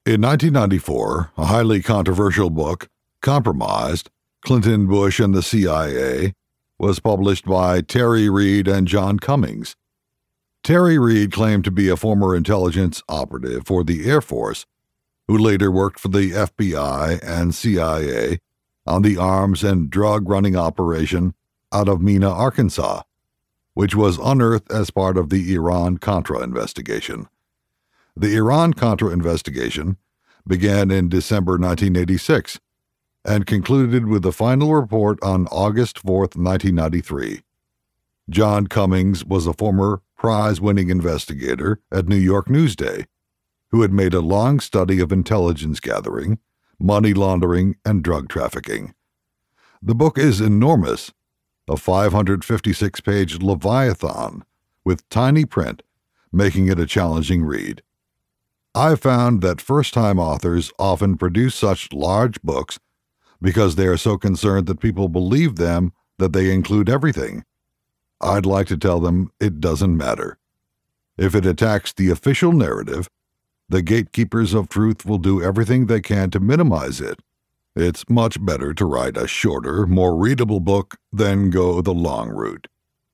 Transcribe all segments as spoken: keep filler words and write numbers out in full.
In nineteen ninety-four, a highly controversial book, Compromised: Clinton, Bush, and the C I A, was published by Terry Reed and John Cummings. Terry Reed claimed to be a former intelligence operative for the Air Force, who later worked for the F B I and C I A on the arms and drug-running operation out of Mena, Arkansas, which was unearthed as part of the Iran-Contra investigation. The Iran-Contra investigation began in December nineteen eighty-six and concluded with the final report on August fourth, nineteen ninety-three. John Cummings was a former prize-winning investigator at New York Newsday, who had made a long study of intelligence gathering, money laundering, and drug trafficking. The book is enormous, a five hundred fifty-six page leviathan with tiny print, making it a challenging read. I've found that first-time authors often produce such large books because they are so concerned that people believe them that they include everything. I'd like to tell them it doesn't matter. If it attacks the official narrative, the gatekeepers of truth will do everything they can to minimize it. It's much better to write a shorter, more readable book than go the long route.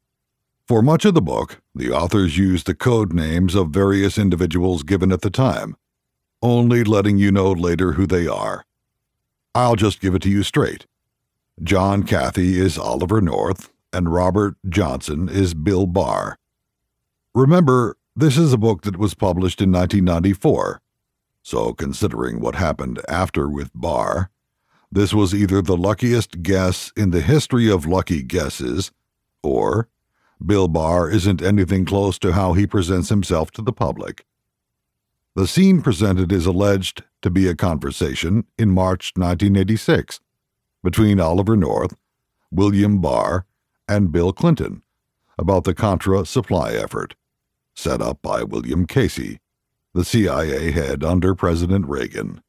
For much of the book, the authors use the code names of various individuals given at the time, only letting you know later who they are. I'll just give it to you straight. John Cathy is Oliver North, and Robert Johnson is Bill Barr. Remember, this is a book that was published in nineteen ninety-four, so considering what happened after with Barr, this was either the luckiest guess in the history of lucky guesses, or Bill Barr isn't anything close to how he presents himself to the public. The scene presented is alleged to be a conversation in March nineteen eighty-six between Oliver North, William Barr, and Bill Clinton about the Contra supply effort, set up by William Casey, the C I A head under President Reagan.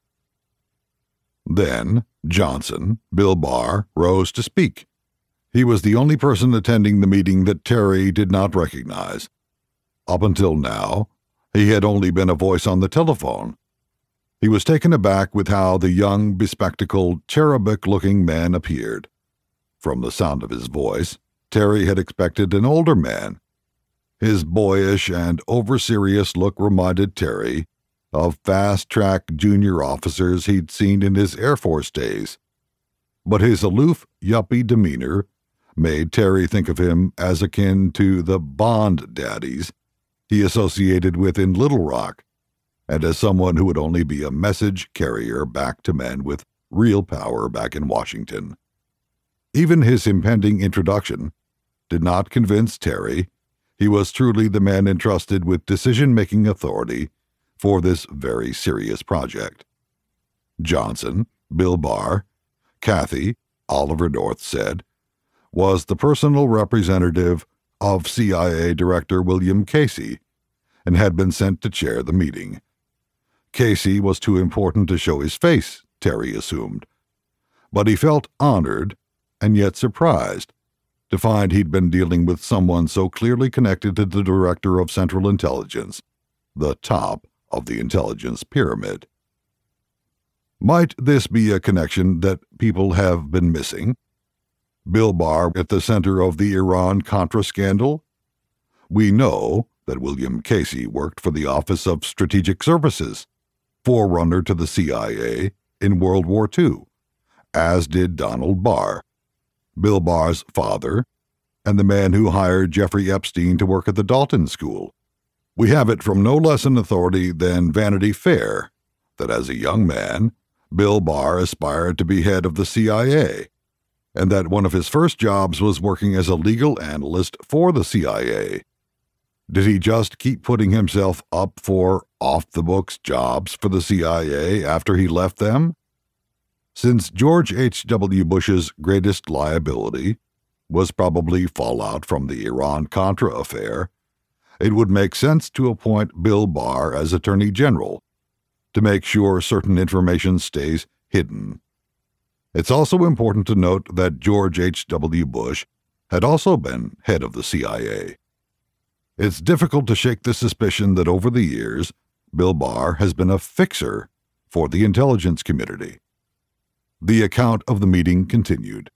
Then Johnson, Bill Barr, rose to speak. He was the only person attending the meeting that Terry did not recognize. Up until now, he had only been a voice on the telephone. He was taken aback with how the young, bespectacled, cherubic-looking man appeared. From the sound of his voice, Terry had expected an older man. His boyish and over-serious look reminded Terry of fast-track junior officers he'd seen in his Air Force days. But his aloof, yuppie demeanor made Terry think of him as akin to the Bond daddies he associated with in Little Rock, and as someone who would only be a message carrier back to men with real power back in Washington. Even his impending introduction did not convince Terry he was truly the man entrusted with decision-making authority for this very serious project. Johnson, Bill Barr, Cathy, Oliver North said, was the personal representative of C I A Director William Casey and had been sent to chair the meeting. Casey was too important to show his face, Terry assumed, but he felt honored and yet surprised to find he'd been dealing with someone so clearly connected to the Director of Central Intelligence, the top of the intelligence pyramid. Might this be a connection that people have been missing? Bill Barr at the center of the Iran-Contra scandal? We know that William Casey worked for the Office of Strategic Services, forerunner to the C I A in World War Two, as did Donald Barr, Bill Barr's father, and the man who hired Jeffrey Epstein to work at the Dalton School. We have it from no less an authority than Vanity Fair that as a young man, Bill Barr aspired to be head of the C I A, and that one of his first jobs was working as a legal analyst for the C I A. Did he just keep putting himself up for off-the-books jobs for the C I A after he left them? Since George H W Bush's greatest liability was probably fallout from the Iran-Contra affair, it would make sense to appoint Bill Barr as Attorney General to make sure certain information stays hidden. It's also important to note that George H W Bush had also been head of the C I A. It's difficult to shake the suspicion that over the years, Bill Barr has been a fixer for the intelligence community. The account of the meeting continued.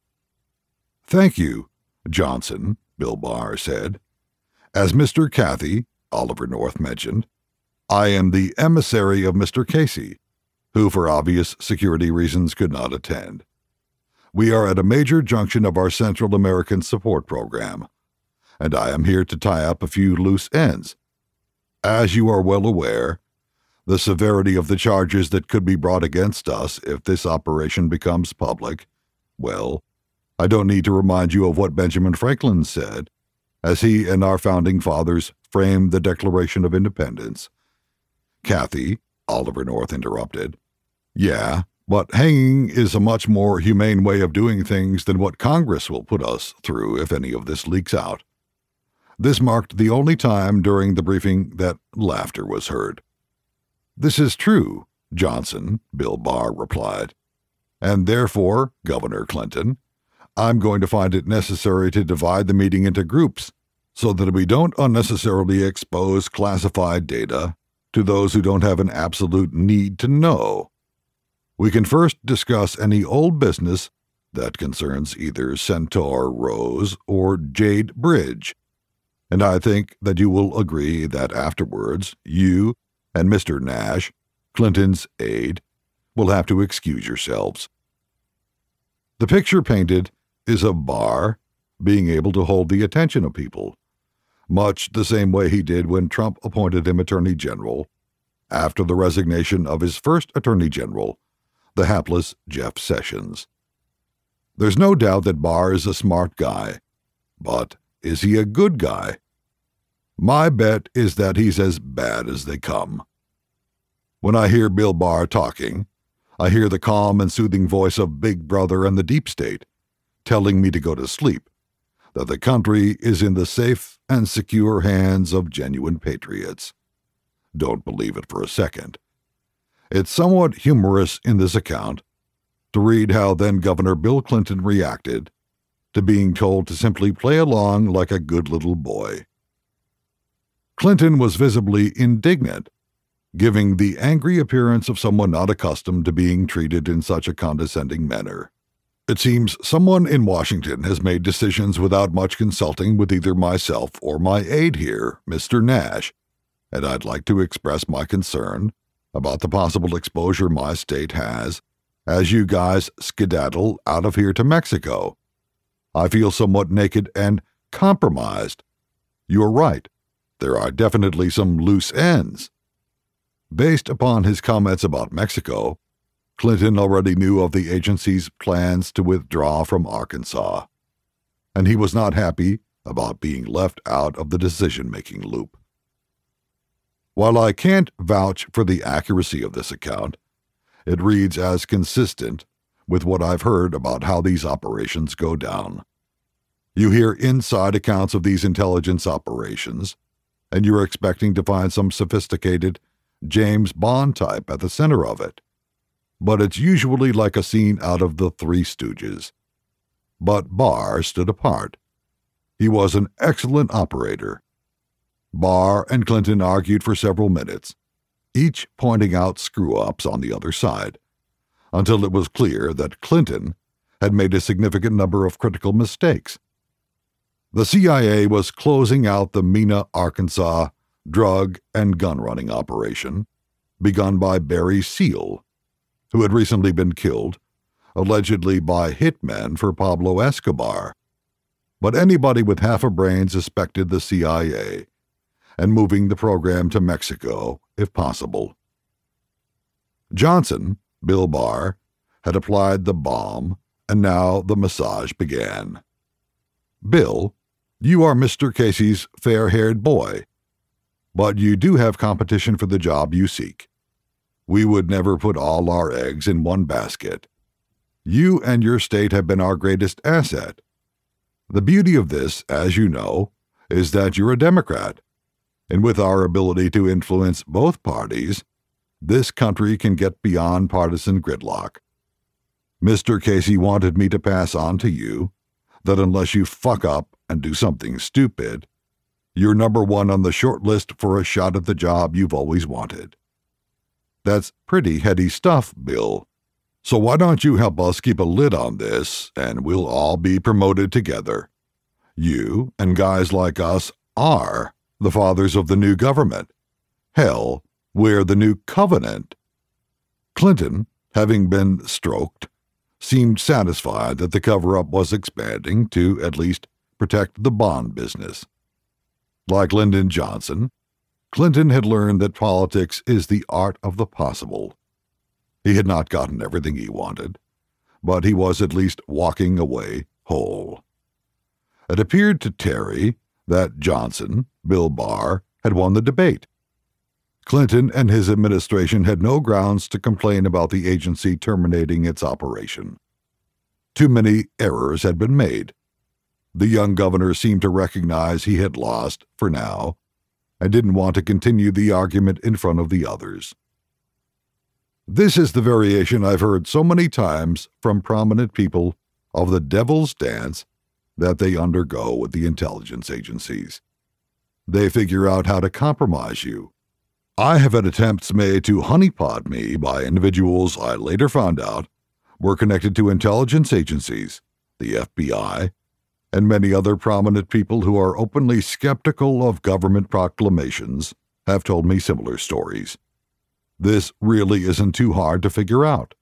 "Thank you, Johnson," Bill Barr said. "As Mister Cathy," Oliver North mentioned, "I am the emissary of Mister Casey, who for obvious security reasons could not attend. We are at a major junction of our Central American support program, and I am here to tie up a few loose ends. As you are well aware, the severity of the charges that could be brought against us if this operation becomes public, well, I don't need to remind you of what Benjamin Franklin said, as he and our founding fathers framed the Declaration of Independence." "Cathy," Oliver North interrupted. "Yeah, but hanging is a much more humane way of doing things than what Congress will put us through if any of this leaks out." This marked the only time during the briefing that laughter was heard. "This is true, Johnson," Bill Barr replied. "And therefore, Governor Clinton, I'm going to find it necessary to divide the meeting into groups so that we don't unnecessarily expose classified data to those who don't have an absolute need to know. We can first discuss any old business that concerns either Centaur Rose or Jade Bridge, and I think that you will agree that afterwards you and Mister Nash, Clinton's aide, will have to excuse yourselves." The picture painted is of Barr being able to hold the attention of people, much the same way he did when Trump appointed him Attorney General after the resignation of his first Attorney General, the hapless Jeff Sessions. There's no doubt that Barr is a smart guy, but is he a good guy? My bet is that he's as bad as they come. When I hear Bill Barr talking, I hear the calm and soothing voice of Big Brother and the Deep State telling me to go to sleep, that the country is in the safe and secure hands of genuine patriots. Don't believe it for a second. It's somewhat humorous in this account to read how then-Governor Bill Clinton reacted to being told to simply play along like a good little boy. Clinton was visibly indignant, giving the angry appearance of someone not accustomed to being treated in such a condescending manner. It seems someone in Washington has made decisions without much consulting with either myself or my aide here, Mister Nash, and I'd like to express my concern about the possible exposure my state has as you guys skedaddle out of here to Mexico. I feel somewhat naked and compromised. You're right. There are definitely some loose ends." Based upon his comments about Mexico, Clinton already knew of the agency's plans to withdraw from Arkansas, and he was not happy about being left out of the decision-making loop. While I can't vouch for the accuracy of this account, it reads as consistent with what I've heard about how these operations go down. You hear inside accounts of these intelligence operations, and you're expecting to find some sophisticated James Bond type at the center of it. But it's usually like a scene out of The Three Stooges. But Barr stood apart. He was an excellent operator. Barr and Clinton argued for several minutes, each pointing out screw-ups on the other side, until it was clear that Clinton had made a significant number of critical mistakes. The C I A was closing out the Mena, Arkansas drug and gun-running operation, begun by Barry Seal, who had recently been killed, allegedly by hitmen for Pablo Escobar. But anybody with half a brain suspected the C I A, and moving the program to Mexico, if possible. Johnson, Bill Barr, had applied the balm, and now the massage began. "Bill, you are Mister Casey's fair-haired boy, but you do have competition for the job you seek. We would never put all our eggs in one basket. You and your state have been our greatest asset. The beauty of this, as you know, is that you're a Democrat, and with our ability to influence both parties, this country can get beyond partisan gridlock. Mister Casey wanted me to pass on to you that unless you fuck up and do something stupid, you're number one on the short list for a shot at the job you've always wanted." That's pretty heady stuff, Bill. So why don't you help us keep a lid on this, and we'll all be promoted together. You and guys like us are the fathers of the new government. Hell, we're the new covenant. Clinton, having been stroked, seemed satisfied that the cover-up was expanding to at least protect the bond business. Like Lyndon Johnson, Clinton had learned that politics is the art of the possible. He had not gotten everything he wanted, but he was at least walking away whole. It appeared to Terry that Johnson, Bill Barr, had won the debate. Clinton and his administration had no grounds to complain about the agency terminating its operation. Too many errors had been made. The young governor seemed to recognize he had lost, for now, and didn't want to continue the argument in front of the others. This is the variation I've heard so many times from prominent people of the devil's dance that they undergo with the intelligence agencies. They figure out how to compromise you. I have had attempts made to honeypot me by individuals I later found out were connected to intelligence agencies, the F B I, and many other prominent people who are openly skeptical of government proclamations have told me similar stories. This really isn't too hard to figure out.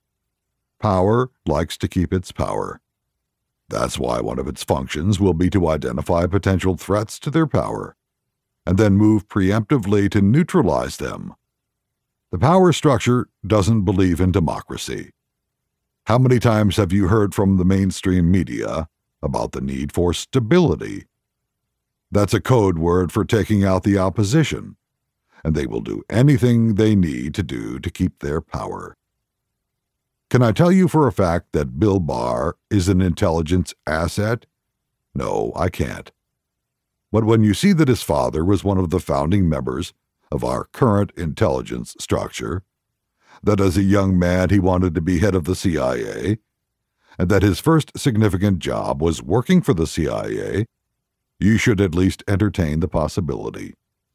Power likes to keep its power. That's why one of its functions will be to identify potential threats to their power, and then move preemptively to neutralize them. The power structure doesn't believe in democracy. How many times have you heard from the mainstream media about the need for stability? That's a code word for taking out the opposition, and they will do anything they need to do to keep their power. Can I tell you for a fact that Bill Barr is an intelligence asset? No, I can't. But when you see that his father was one of the founding members of our current intelligence structure, that as a young man he wanted to be head of the C I A, and that his first significant job was working for the C I A, you should at least entertain the possibility.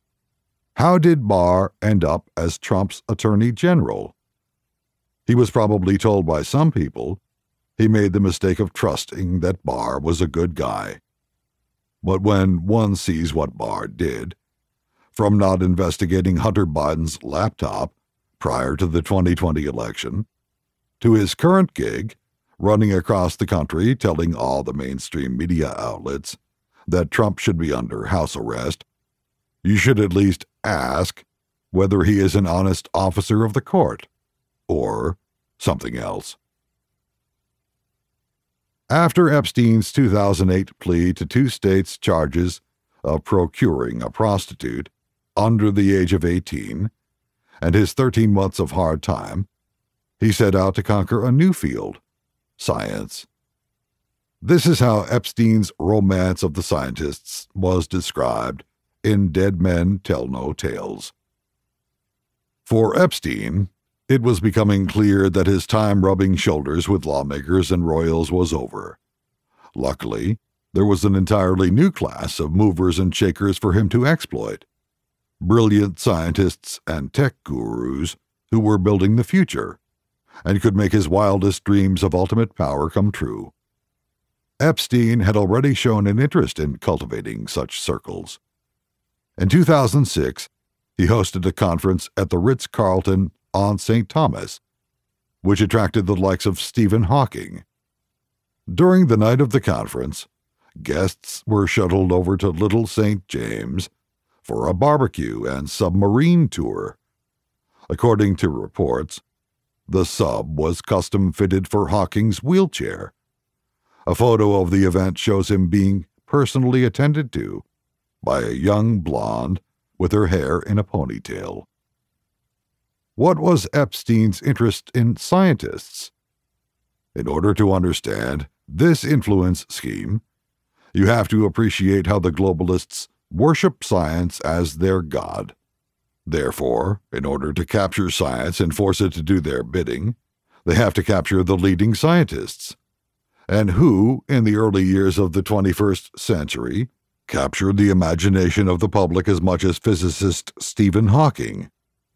How did Barr end up as Trump's Attorney General? He was probably told by some people he made the mistake of trusting that Barr was a good guy. But when one sees what Barr did, from not investigating Hunter Biden's laptop prior to the twenty twenty election, to his current gig, running across the country telling all the mainstream media outlets that Trump should be under house arrest, you should at least ask whether he is an honest officer of the court, or something else. After Epstein's two thousand eight plea to two states' charges of procuring a prostitute under the age of eighteen, and his thirteen months of hard time, he set out to conquer a new field, science. This is how Epstein's romance of the scientists was described in Dead Men Tell No Tales. For Epstein, it was becoming clear that his time rubbing shoulders with lawmakers and royals was over. Luckily, there was an entirely new class of movers and shakers for him to exploit. Brilliant scientists and tech gurus who were building the future and could make his wildest dreams of ultimate power come true. Epstein had already shown an interest in cultivating such circles. In two thousand six, he hosted a conference at the Ritz-Carlton on Saint Thomas, which attracted the likes of Stephen Hawking. During the night of the conference, guests were shuttled over to Little Saint James for a barbecue and submarine tour. According to reports, the sub was custom-fitted for Hawking's wheelchair. A photo of the event shows him being personally attended to by a young blonde with her hair in a ponytail. What was Epstein's interest in scientists? In order to understand this influence scheme, you have to appreciate how the globalists worship science as their god. Therefore, in order to capture science and force it to do their bidding, they have to capture the leading scientists. And who, in the early years of the twenty-first century, captured the imagination of the public as much as physicist Stephen Hawking?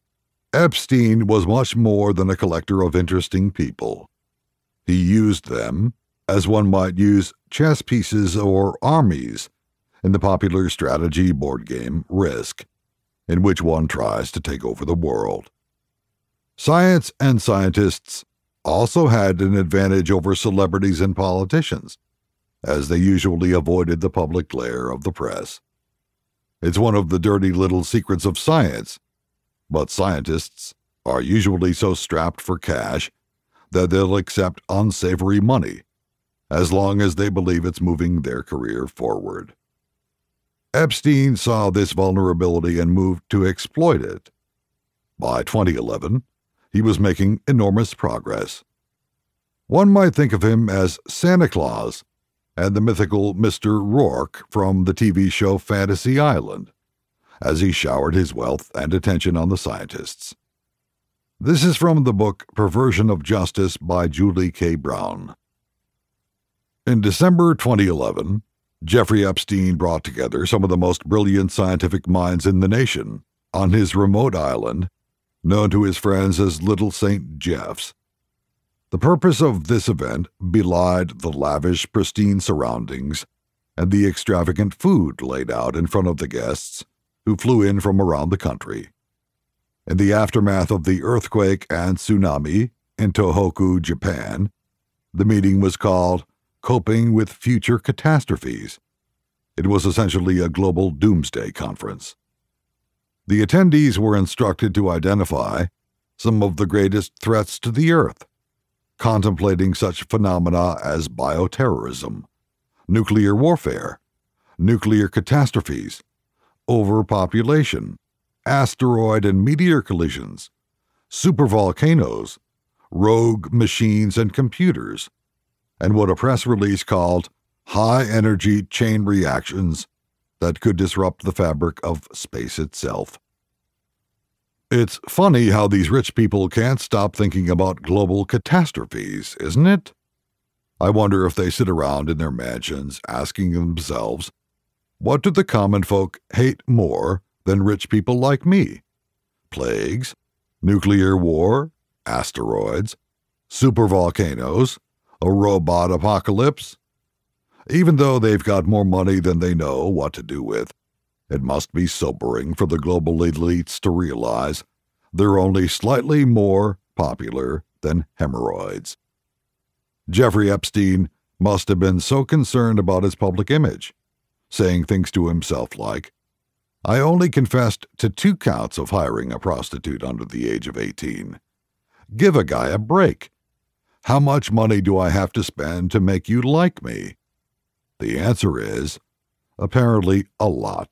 Epstein was much more than a collector of interesting people. He used them as one might use chess pieces or armies in the popular strategy board game Risk, in which one tries to take over the world. Science and scientists also had an advantage over celebrities and politicians, as they usually avoided the public glare of the press. It's one of the dirty little secrets of science, but scientists are usually so strapped for cash that they'll accept unsavory money, as long as they believe it's moving their career forward. Epstein saw this vulnerability and moved to exploit it. By twenty eleven, he was making enormous progress. One might think of him as Santa Claus and the mythical Mister Rourke from the T V show Fantasy Island, as he showered his wealth and attention on the scientists. This is from the book Perversion of Justice by Julie K. Brown. In December twenty eleven, Jeffrey Epstein brought together some of the most brilliant scientific minds in the nation on his remote island, known to his friends as Little Saint Jeff's. The purpose of this event belied the lavish, pristine surroundings and the extravagant food laid out in front of the guests who flew in from around the country. In the aftermath of the earthquake and tsunami in Tohoku, Japan, the meeting was called Coping with Future Catastrophes. It was essentially a global doomsday conference. The attendees were instructed to identify some of the greatest threats to the Earth, contemplating such phenomena as bioterrorism, nuclear warfare, nuclear catastrophes, overpopulation, asteroid and meteor collisions, supervolcanoes, rogue machines and computers, and what a press release called high-energy chain reactions that could disrupt the fabric of space itself. It's funny how these rich people can't stop thinking about global catastrophes, isn't it? I wonder if they sit around in their mansions asking themselves, what do the common folk hate more than rich people like me? Plagues, nuclear war, asteroids, supervolcanoes, a robot apocalypse? Even though they've got more money than they know what to do with, it must be sobering for the global elites to realize they're only slightly more popular than hemorrhoids. Jeffrey Epstein must have been so concerned about his public image, saying things to himself like, I only confessed to two counts of hiring a prostitute under the age of eighteen. Give a guy a break. How much money do I have to spend to make you like me? The answer is, apparently, a lot.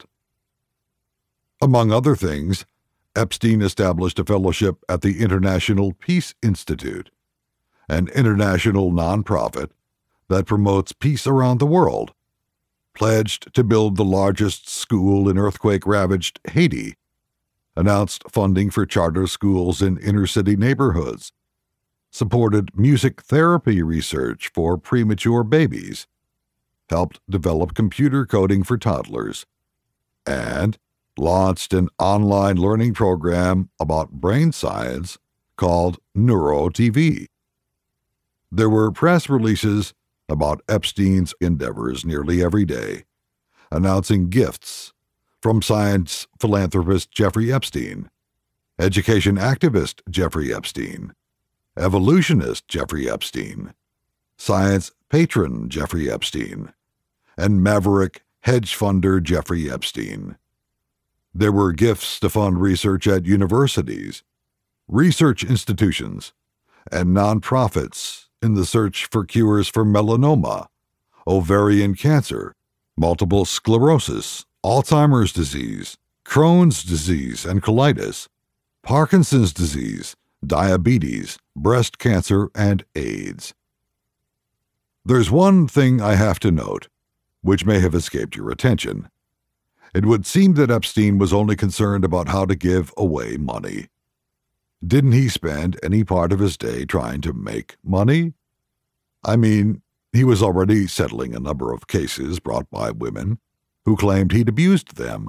Among other things, Epstein established a fellowship at the International Peace Institute, an international nonprofit that promotes peace around the world, pledged to build the largest school in earthquake-ravaged Haiti, announced funding for charter schools in inner-city neighborhoods, supported music therapy research for premature babies, helped develop computer coding for toddlers, and launched an online learning program about brain science called NeuroTV. There were press releases about Epstein's endeavors nearly every day, announcing gifts from science philanthropist Jeffrey Epstein, education activist Jeffrey Epstein, evolutionist Jeffrey Epstein, science patron Jeffrey Epstein, and maverick hedge funder Jeffrey Epstein. There were gifts to fund research at universities, research institutions, and nonprofits in the search for cures for melanoma, ovarian cancer, multiple sclerosis, Alzheimer's disease, Crohn's disease and colitis, Parkinson's disease, diabetes, breast cancer, and AIDS. There's one thing I have to note, which may have escaped your attention. It would seem that Epstein was only concerned about how to give away money. Didn't he spend any part of his day trying to make money? I mean, he was already settling a number of cases brought by women who claimed he'd abused them.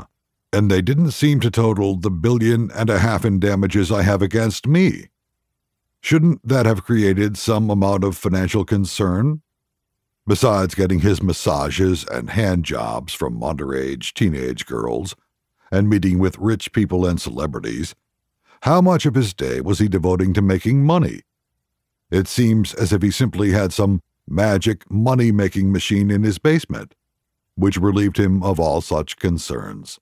and they didn't seem to total the billion and a half in damages I have against me. Shouldn't that have created some amount of financial concern? Besides getting his massages and hand jobs from underage teenage girls and meeting with rich people and celebrities, how much of his day was he devoting to making money? It seems as if he simply had some magic money-making machine in his basement, which relieved him of all such concerns.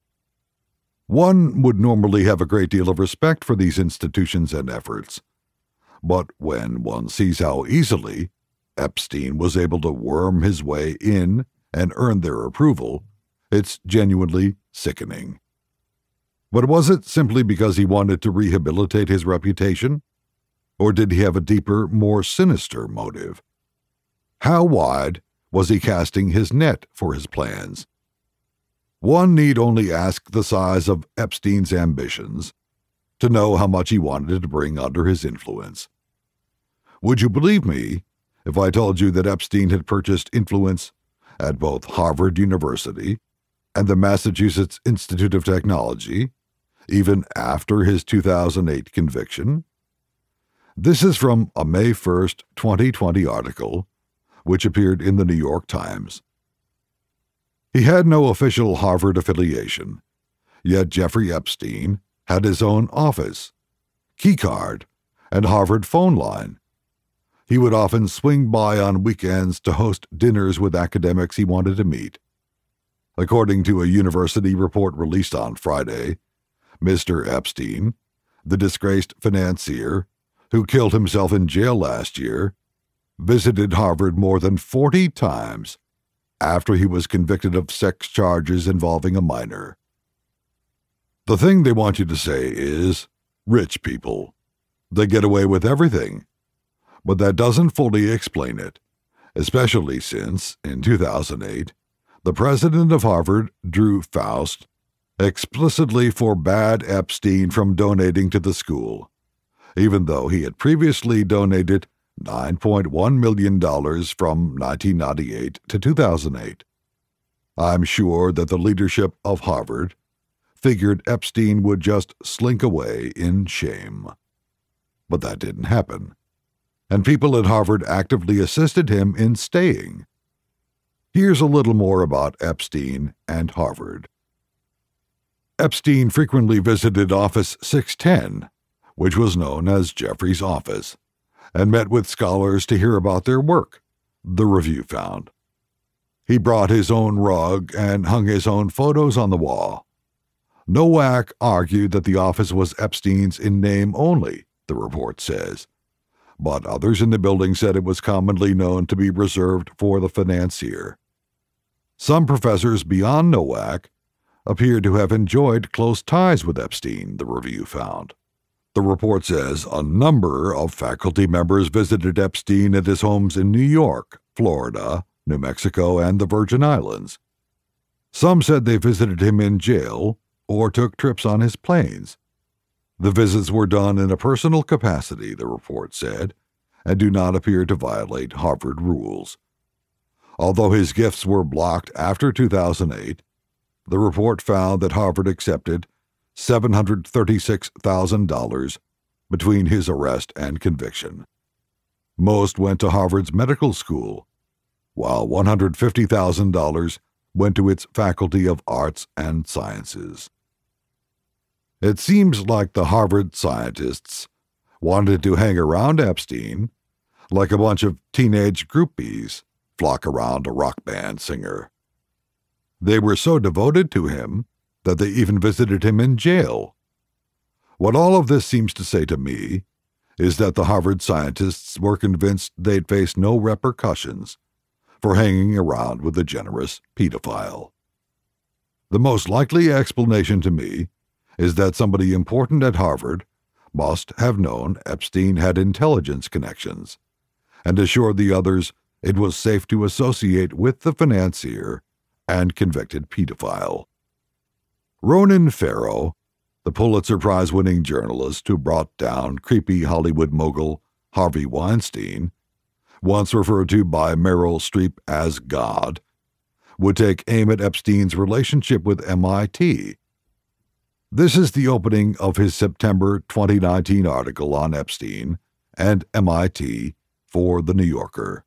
One would normally have a great deal of respect for these institutions and efforts, but when one sees how easily Epstein was able to worm his way in and earn their approval, it's genuinely sickening. But was it simply because he wanted to rehabilitate his reputation? Or did he have a deeper, more sinister motive? How wide was he casting his net for his plans? One need only ask the size of Epstein's ambitions to know how much he wanted to bring under his influence. Would you believe me if I told you that Epstein had purchased influence at both Harvard University and the Massachusetts Institute of Technology, even after his two thousand eight conviction? This is from a May first, twenty twenty article, which appeared in the New York Times. He had no official Harvard affiliation, yet Jeffrey Epstein had his own office, keycard, and Harvard phone line. He would often swing by on weekends to host dinners with academics he wanted to meet. According to a university report released on Friday, Mister Epstein, the disgraced financier who killed himself in jail last year, visited Harvard more than forty times after he was convicted of sex charges involving a minor. The thing they want you to say is, rich people. They get away with everything. But that doesn't fully explain it, especially since, in two thousand eight, the president of Harvard, Drew Faust, explicitly forbade Epstein from donating to the school, even though he had previously donated nine point one million dollars from nineteen ninety-eight to two thousand eight. I'm sure that the leadership of Harvard figured Epstein would just slink away in shame. But that didn't happen, and people at Harvard actively assisted him in staying. Here's a little more about Epstein and Harvard. Epstein frequently visited Office six ten, which was known as Jeffrey's office, and met with scholars to hear about their work, the review found. He brought his own rug and hung his own photos on the wall. Nowak argued that the office was Epstein's in name only, the report says, but others in the building said it was commonly known to be reserved for the financier. Some professors beyond Nowak appear to have enjoyed close ties with Epstein, the review found. The report says a number of faculty members visited Epstein at his homes in New York, Florida, New Mexico, and the Virgin Islands. Some said they visited him in jail or took trips on his planes. The visits were done in a personal capacity, the report said, and do not appear to violate Harvard rules. Although his gifts were blocked after two thousand eight, the report found that Harvard accepted seven hundred thirty-six thousand dollars between his arrest and conviction. Most went to Harvard's medical school, while one hundred fifty thousand dollars went to its Faculty of Arts and Sciences. It seems like the Harvard scientists wanted to hang around Epstein like a bunch of teenage groupies flock around a rock band singer. They were so devoted to him that they even visited him in jail. What all of this seems to say to me is that the Harvard scientists were convinced they'd face no repercussions for hanging around with a generous pedophile. The most likely explanation to me is that somebody important at Harvard must have known Epstein had intelligence connections and assured the others it was safe to associate with the financier and convicted pedophile. Ronan Farrow, the Pulitzer Prize-winning journalist who brought down creepy Hollywood mogul Harvey Weinstein, once referred to by Meryl Streep as God, would take aim at Epstein's relationship with M I T This is the opening of his September twenty nineteen article on Epstein and M I T for The New Yorker.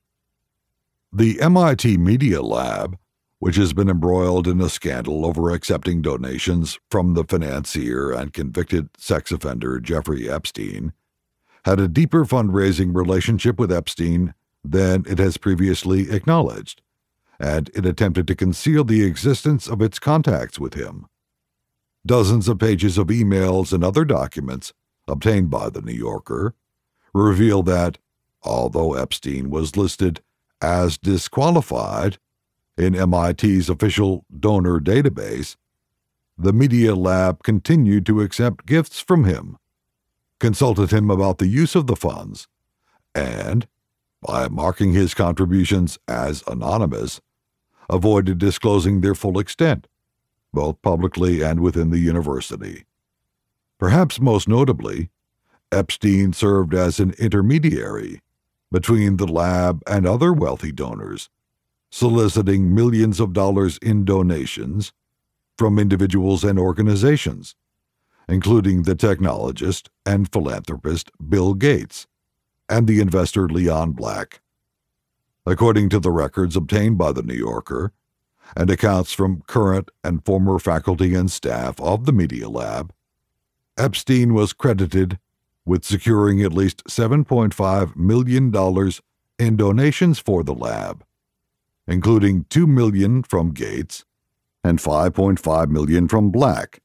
The M I T Media Lab, which has been embroiled in a scandal over accepting donations from the financier and convicted sex offender Jeffrey Epstein, had a deeper fundraising relationship with Epstein than it has previously acknowledged, and it attempted to conceal the existence of its contacts with him. Dozens of pages of emails and other documents obtained by The New Yorker reveal that, although Epstein was listed as disqualified in M I T's official donor database, the Media Lab continued to accept gifts from him, consulted him about the use of the funds, and, by marking his contributions as anonymous, avoided disclosing their full extent, both publicly and within the university. Perhaps most notably, Epstein served as an intermediary between the lab and other wealthy donors, soliciting millions of dollars in donations from individuals and organizations, including the technologist and philanthropist Bill Gates and the investor Leon Black. According to the records obtained by The New Yorker and accounts from current and former faculty and staff of the Media Lab, Epstein was credited with securing at least seven point five million dollars in donations for the lab, including two million dollars from Gates and five point five million dollars from Black,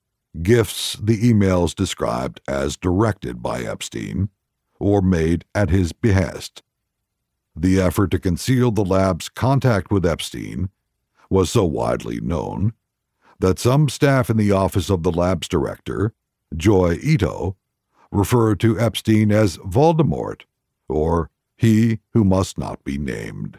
gifts the emails described as directed by Epstein or made at his behest. The effort to conceal the lab's contact with Epstein was so widely known that some staff in the office of the lab's director, Joy Ito, referred to Epstein as Voldemort, or he who must not be named.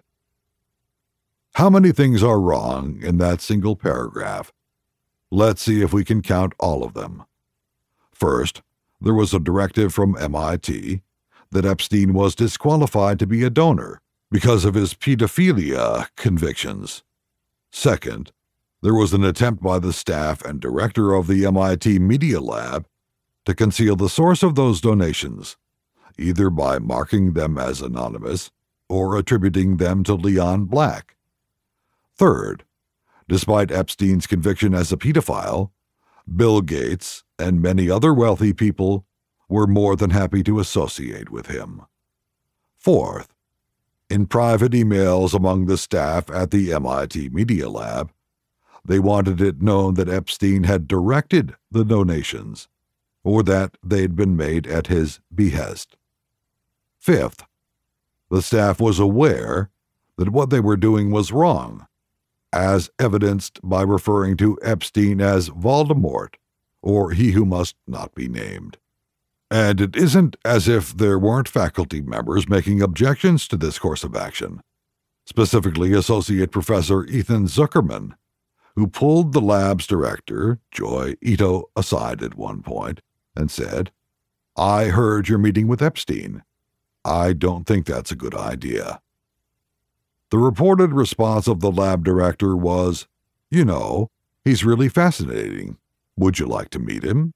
How many things are wrong in that single paragraph? Let's see if we can count all of them. First, there was a directive from M I T that Epstein was disqualified to be a donor because of his pedophilia convictions. Second, there was an attempt by the staff and director of the M I T Media Lab to conceal the source of those donations, either by marking them as anonymous or attributing them to Leon Black. Third, despite Epstein's conviction as a pedophile, Bill Gates and many other wealthy people were more than happy to associate with him. Fourth, in private emails among the staff at the M I T Media Lab, they wanted it known that Epstein had directed the donations, or that they'd been made at his behest. Fifth, the staff was aware that what they were doing was wrong, as evidenced by referring to Epstein as Voldemort, or he who must not be named. And it isn't as if there weren't faculty members making objections to this course of action, specifically Associate Professor Ethan Zuckerman, who pulled the lab's director, Joy Ito, aside at one point and said, "I heard you're meeting with Epstein. I don't think that's a good idea." The reported response of the lab director was, "You know, he's really fascinating. Would you like to meet him?"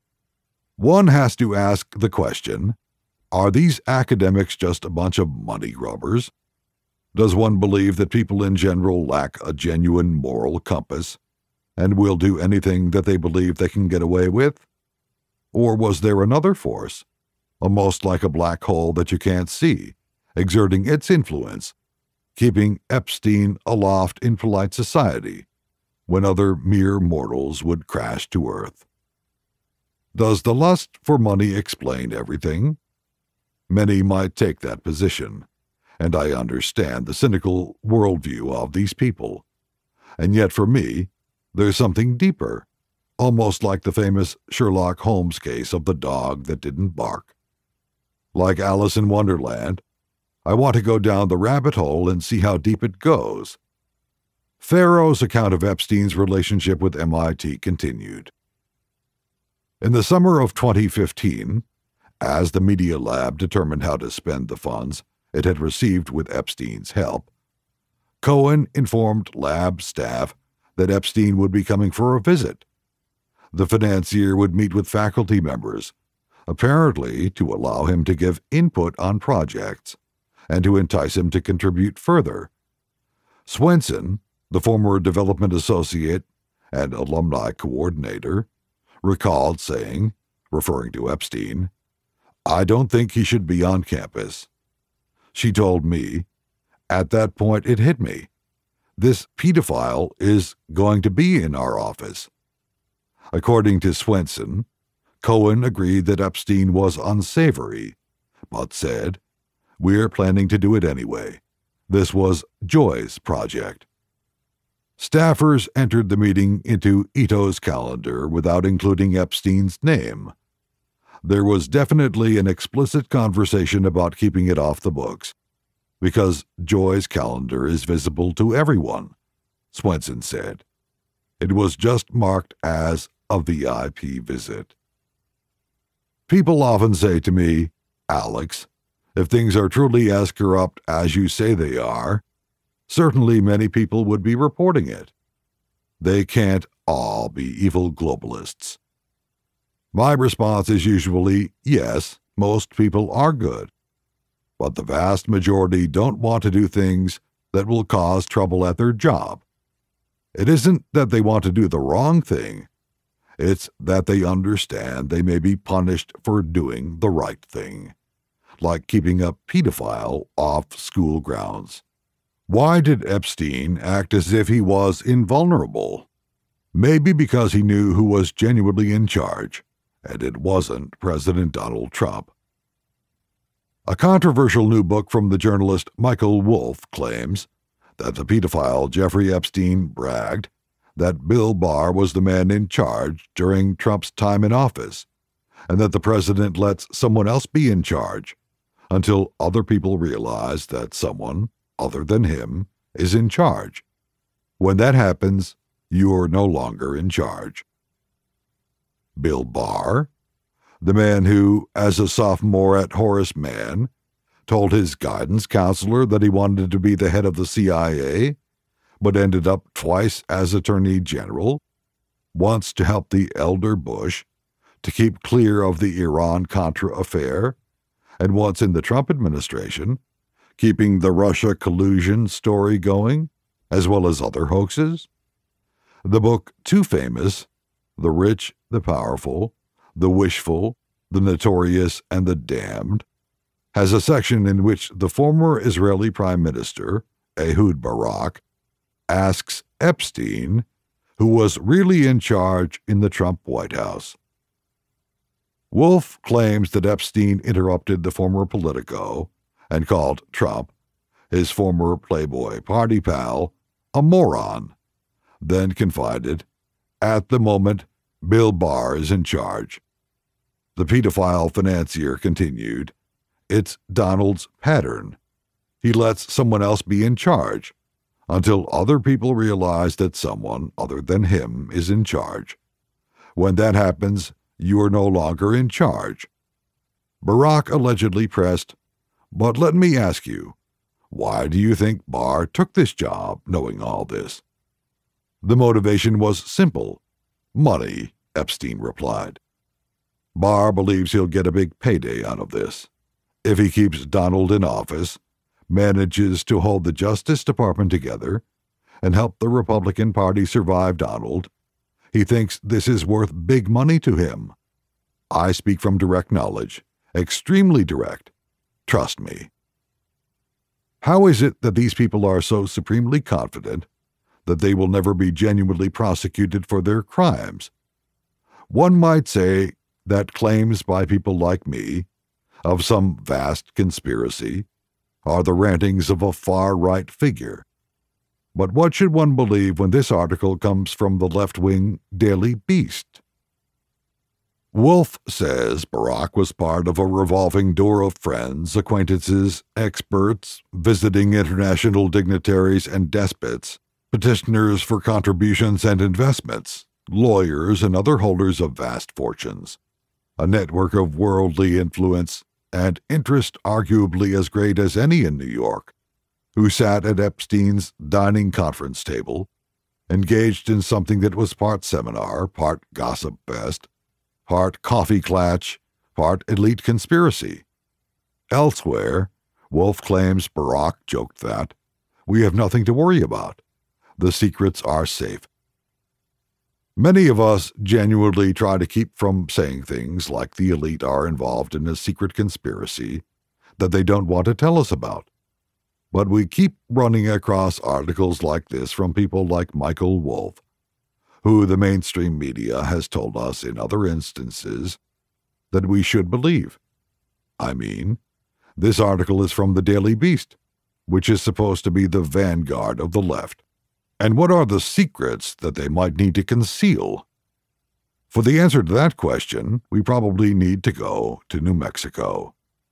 One has to ask the question, are these academics just a bunch of money grubbers? Does one believe that people in general lack a genuine moral compass and will do anything that they believe they can get away with? Or was there another force, almost like a black hole that you can't see, exerting its influence, keeping Epstein aloft in polite society when other mere mortals would crash to earth? Does the lust for money explain everything? Many might take that position, and I understand the cynical worldview of these people. And yet for me, there's something deeper, almost like the famous Sherlock Holmes case of the dog that didn't bark. Like Alice in Wonderland, I want to go down the rabbit hole and see how deep it goes. Farrow's account of Epstein's relationship with M I T continued. In the summer of twenty fifteen, as the Media Lab determined how to spend the funds it had received with Epstein's help, Cohen informed lab staff that Epstein would be coming for a visit. The financier would meet with faculty members, apparently to allow him to give input on projects and to entice him to contribute further. Swenson, the former development associate and alumni coordinator, recalled saying, referring to Epstein, "I don't think he should be on campus." She told me, "At that point it hit me. This pedophile is going to be in our office." According to Swenson, Cohen agreed that Epstein was unsavory, but said, "We're planning to do it anyway. This was Joy's project." Staffers entered the meeting into Ito's calendar without including Epstein's name. There was definitely an explicit conversation about keeping it off the books, because Joy's calendar is visible to everyone, Swenson said. It was just marked as a V I P visit. People often say to me, "Alex, if things are truly as corrupt as you say they are, certainly many people would be reporting it. They can't all be evil globalists." My response is usually, yes, most people are good, but the vast majority don't want to do things that will cause trouble at their job. It isn't that they want to do the wrong thing. It's that they understand they may be punished for doing the right thing, like keeping a pedophile off school grounds. Why did Epstein act as if he was invulnerable? Maybe because he knew who was genuinely in charge, and it wasn't President Donald Trump. A controversial new book from the journalist Michael Wolff claims that the pedophile Jeffrey Epstein bragged that Bill Barr was the man in charge during Trump's time in office, and that the president lets someone else be in charge until other people realize that someone other than him is in charge. When that happens, you're no longer in charge. Bill Barr, the man who, as a sophomore at Horace Mann, told his guidance counselor that he wanted to be the head of the C I A, but ended up twice as Attorney General, once to help the elder Bush to keep clear of the Iran-Contra affair, and once in the Trump administration, keeping the Russia collusion story going, as well as other hoaxes. The book Too Famous, The Rich, the Powerful, the Wishful, the Notorious, and the Damned, has a section in which the former Israeli Prime Minister, Ehud Barak, asks Epstein who was really in charge in the Trump White House. Wolff claims that Epstein interrupted the former Politico and called Trump, his former Playboy party pal, a moron, then confided, "At the moment, Bill Barr is in charge." The pedophile financier continued, "It's Donald's pattern. He lets someone else be in charge until other people realize that someone other than him is in charge. When that happens, you are no longer in charge." Barak allegedly pressed, "But let me ask you, why do you think Barr took this job, knowing all this?" The motivation was simple. "Money," Epstein replied. Barr believes he'll get a big payday out of this. If he keeps Donald in office, manages to hold the Justice Department together, and help the Republican Party survive Donald, he thinks this is worth big money to him. I speak from direct knowledge, extremely direct. Trust me. How is it that these people are so supremely confident that they will never be genuinely prosecuted for their crimes? One might say that claims by people like me of some vast conspiracy are the rantings of a far-right figure. But what should one believe when this article comes from the left-wing Daily Beast? Wolff says Barak was part of a revolving door of friends, acquaintances, experts, visiting international dignitaries and despots, petitioners for contributions and investments, lawyers and other holders of vast fortunes, a network of worldly influence and interest arguably as great as any in New York, who sat at Epstein's dining conference table, engaged in something that was part seminar, part gossip fest, part coffee clatch, part elite conspiracy. Elsewhere, Wolf claims Barack joked that, "We have nothing to worry about. The secrets are safe." Many of us genuinely try to keep from saying things like the elite are involved in a secret conspiracy that they don't want to tell us about. But we keep running across articles like this from people like Michael Wolff, who the mainstream media has told us in other instances that we should believe. I mean, this article is from the Daily Beast, which is supposed to be the vanguard of the left. And what are the secrets that they might need to conceal? For the answer to that question, we probably need to go to New Mexico.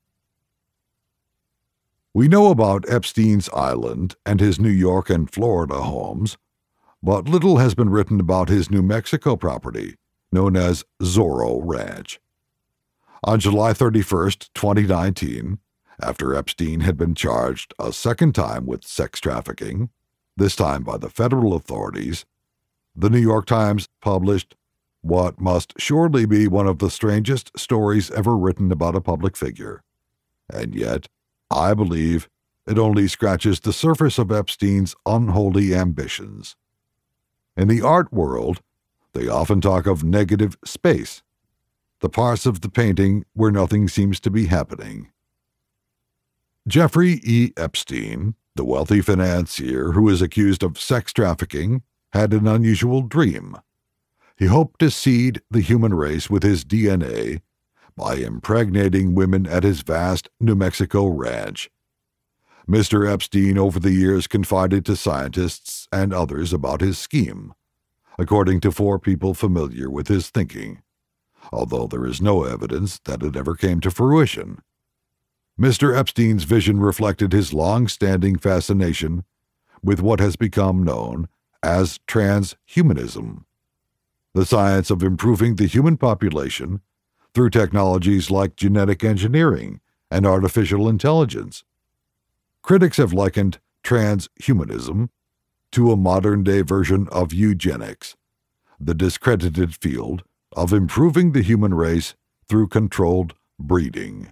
We know about Epstein's Island and his New York and Florida homes, but little has been written about his New Mexico property, known as Zorro Ranch. On July thirty-first, twenty nineteen, after Epstein had been charged a second time with sex trafficking, this time by the federal authorities, the New York Times published what must surely be one of the strangest stories ever written about a public figure. And yet, I believe it only scratches the surface of Epstein's unholy ambitions. In the art world, they often talk of negative space, the parts of the painting where nothing seems to be happening. Jeffrey E. Epstein, the wealthy financier who is accused of sex trafficking, had an unusual dream. He hoped to seed the human race with his D N A by impregnating women at his vast New Mexico ranch. Mister Epstein over the years confided to scientists and others about his scheme, according to four people familiar with his thinking, although there is no evidence that it ever came to fruition. Mister Epstein's vision reflected his long-standing fascination with what has become known as transhumanism, the science of improving the human population through technologies like genetic engineering and artificial intelligence. Critics have likened transhumanism to a modern-day version of eugenics, the discredited field of improving the human race through controlled breeding.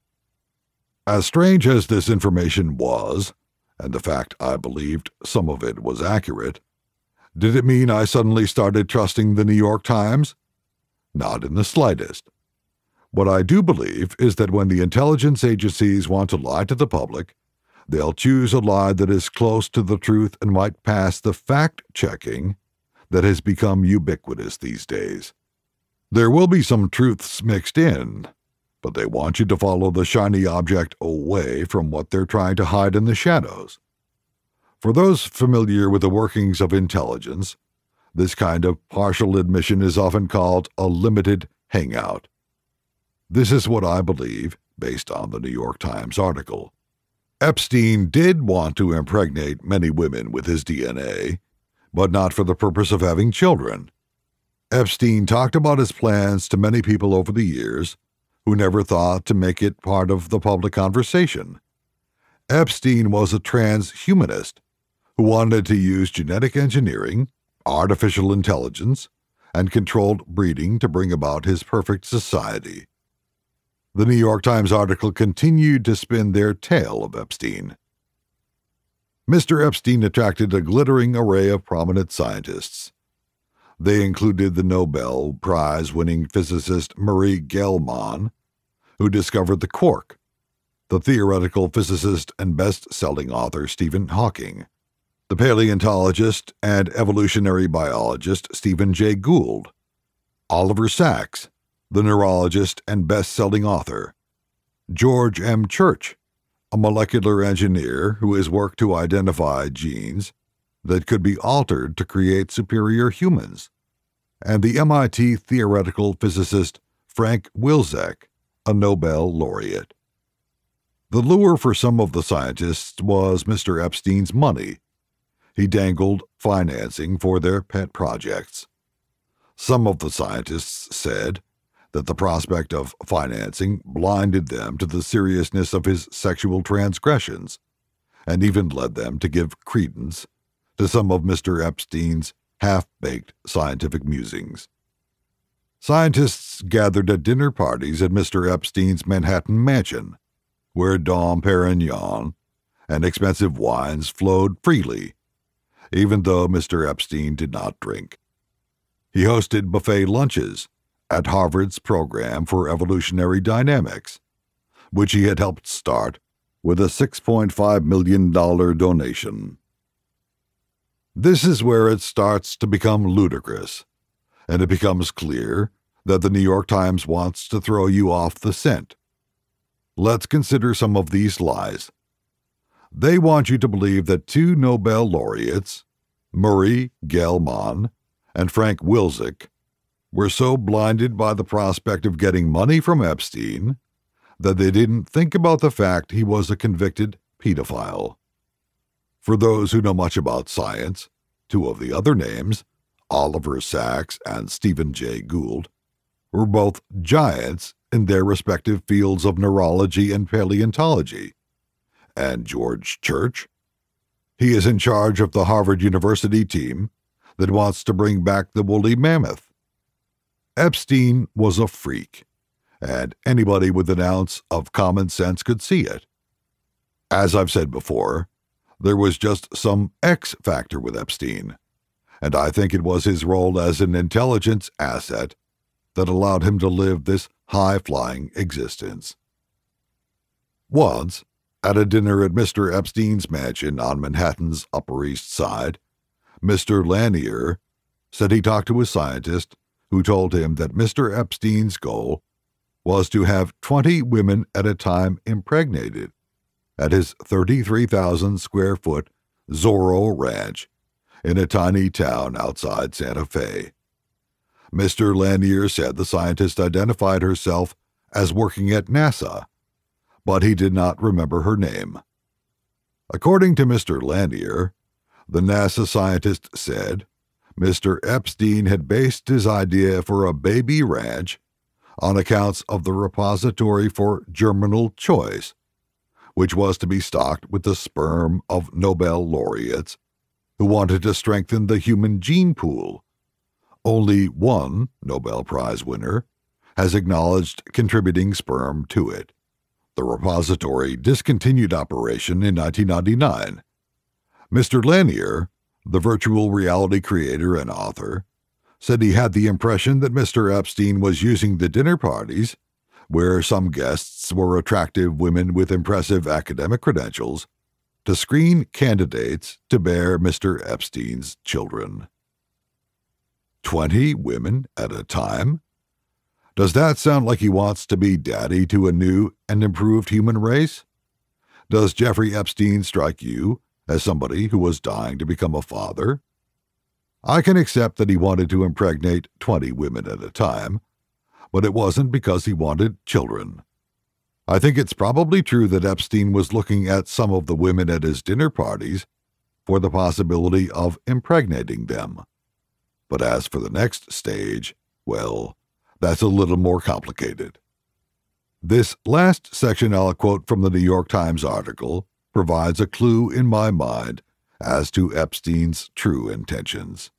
As strange as this information was, and the fact I believed some of it was accurate, did it mean I suddenly started trusting the New York Times? Not in the slightest. What I do believe is that when the intelligence agencies want to lie to the public, they'll choose a lie that is close to the truth and might pass the fact-checking that has become ubiquitous these days. There will be some truths mixed in, but they want you to follow the shiny object away from what they're trying to hide in the shadows. For those familiar with the workings of intelligence, this kind of partial admission is often called a limited hangout. This is what I believe, based on the New York Times article. Epstein did want to impregnate many women with his D N A, but not for the purpose of having children. Epstein talked about his plans to many people over the years, who never thought to make it part of the public conversation. Epstein was a transhumanist who wanted to use genetic engineering, artificial intelligence, and controlled breeding to bring about his perfect society. The New York Times article continued to spin their tale of Epstein. Mister Epstein attracted a glittering array of prominent scientists. They included the Nobel Prize-winning physicist Marie Gell-Mann, who discovered the quark, the theoretical physicist and best-selling author Stephen Hawking, the paleontologist and evolutionary biologist Stephen Jay Gould, Oliver Sacks, the neurologist and best-selling author, George M. Church, a molecular engineer who has worked to identify genes that could be altered to create superior humans, and the M I T theoretical physicist Frank Wilczek, a Nobel laureate. The lure for some of the scientists was Mister Epstein's money. He dangled financing for their pet projects. Some of the scientists said that the prospect of financing blinded them to the seriousness of his sexual transgressions, and even led them to give credence to some of Mister Epstein's half-baked scientific musings. Scientists gathered at dinner parties at Mister Epstein's Manhattan mansion, where Dom Perignon and expensive wines flowed freely, even though Mister Epstein did not drink. He hosted buffet lunches at Harvard's program for evolutionary dynamics, which he had helped start with a six point five million dollars donation. This is where it starts to become ludicrous, and it becomes clear that the New York Times wants to throw you off the scent. Let's consider some of these lies. They want you to believe that two Nobel laureates, Murray Gell-Mann and Frank Wilczek, were so blinded by the prospect of getting money from Epstein that they didn't think about the fact he was a convicted pedophile. For those who know much about science, two of the other names, Oliver Sacks and Stephen Jay Gould, were both giants in their respective fields of neurology and paleontology. And George Church? He is in charge of the Harvard University team that wants to bring back the woolly mammoth. Epstein was a freak, and anybody with an ounce of common sense could see it. As I've said before, there was just some X factor with Epstein, and I think it was his role as an intelligence asset that allowed him to live this high-flying existence. Once, at a dinner at Mister Epstein's mansion on Manhattan's Upper East Side, Mister Lanier said he talked to a scientist who told him that Mister Epstein's goal was to have twenty women at a time impregnated at his thirty-three thousand square foot Zorro Ranch in a tiny town outside Santa Fe. Mister Lanier said the scientist identified herself as working at NASA, but he did not remember her name. According to Mister Lanier, the NASA scientist said Mister Epstein had based his idea for a baby ranch on accounts of the repository for germinal choice, which was to be stocked with the sperm of Nobel laureates who wanted to strengthen the human gene pool. Only one Nobel Prize winner has acknowledged contributing sperm to it. The repository discontinued operation in nineteen ninety-nine. Mister Lanier, the virtual reality creator and author, said he had the impression that Mister Epstein was using the dinner parties, where some guests were attractive women with impressive academic credentials, to screen candidates to bear Mister Epstein's children. Twenty women at a time? Does that sound like he wants to be daddy to a new and improved human race? Does Jeffrey Epstein strike you as somebody who was dying to become a father? I can accept that he wanted to impregnate twenty women at a time, but it wasn't because he wanted children. I think it's probably true that Epstein was looking at some of the women at his dinner parties for the possibility of impregnating them. But as for the next stage, well, that's a little more complicated. This last section I'll quote from the New York Times article provides a clue in my mind as to Epstein's true intentions.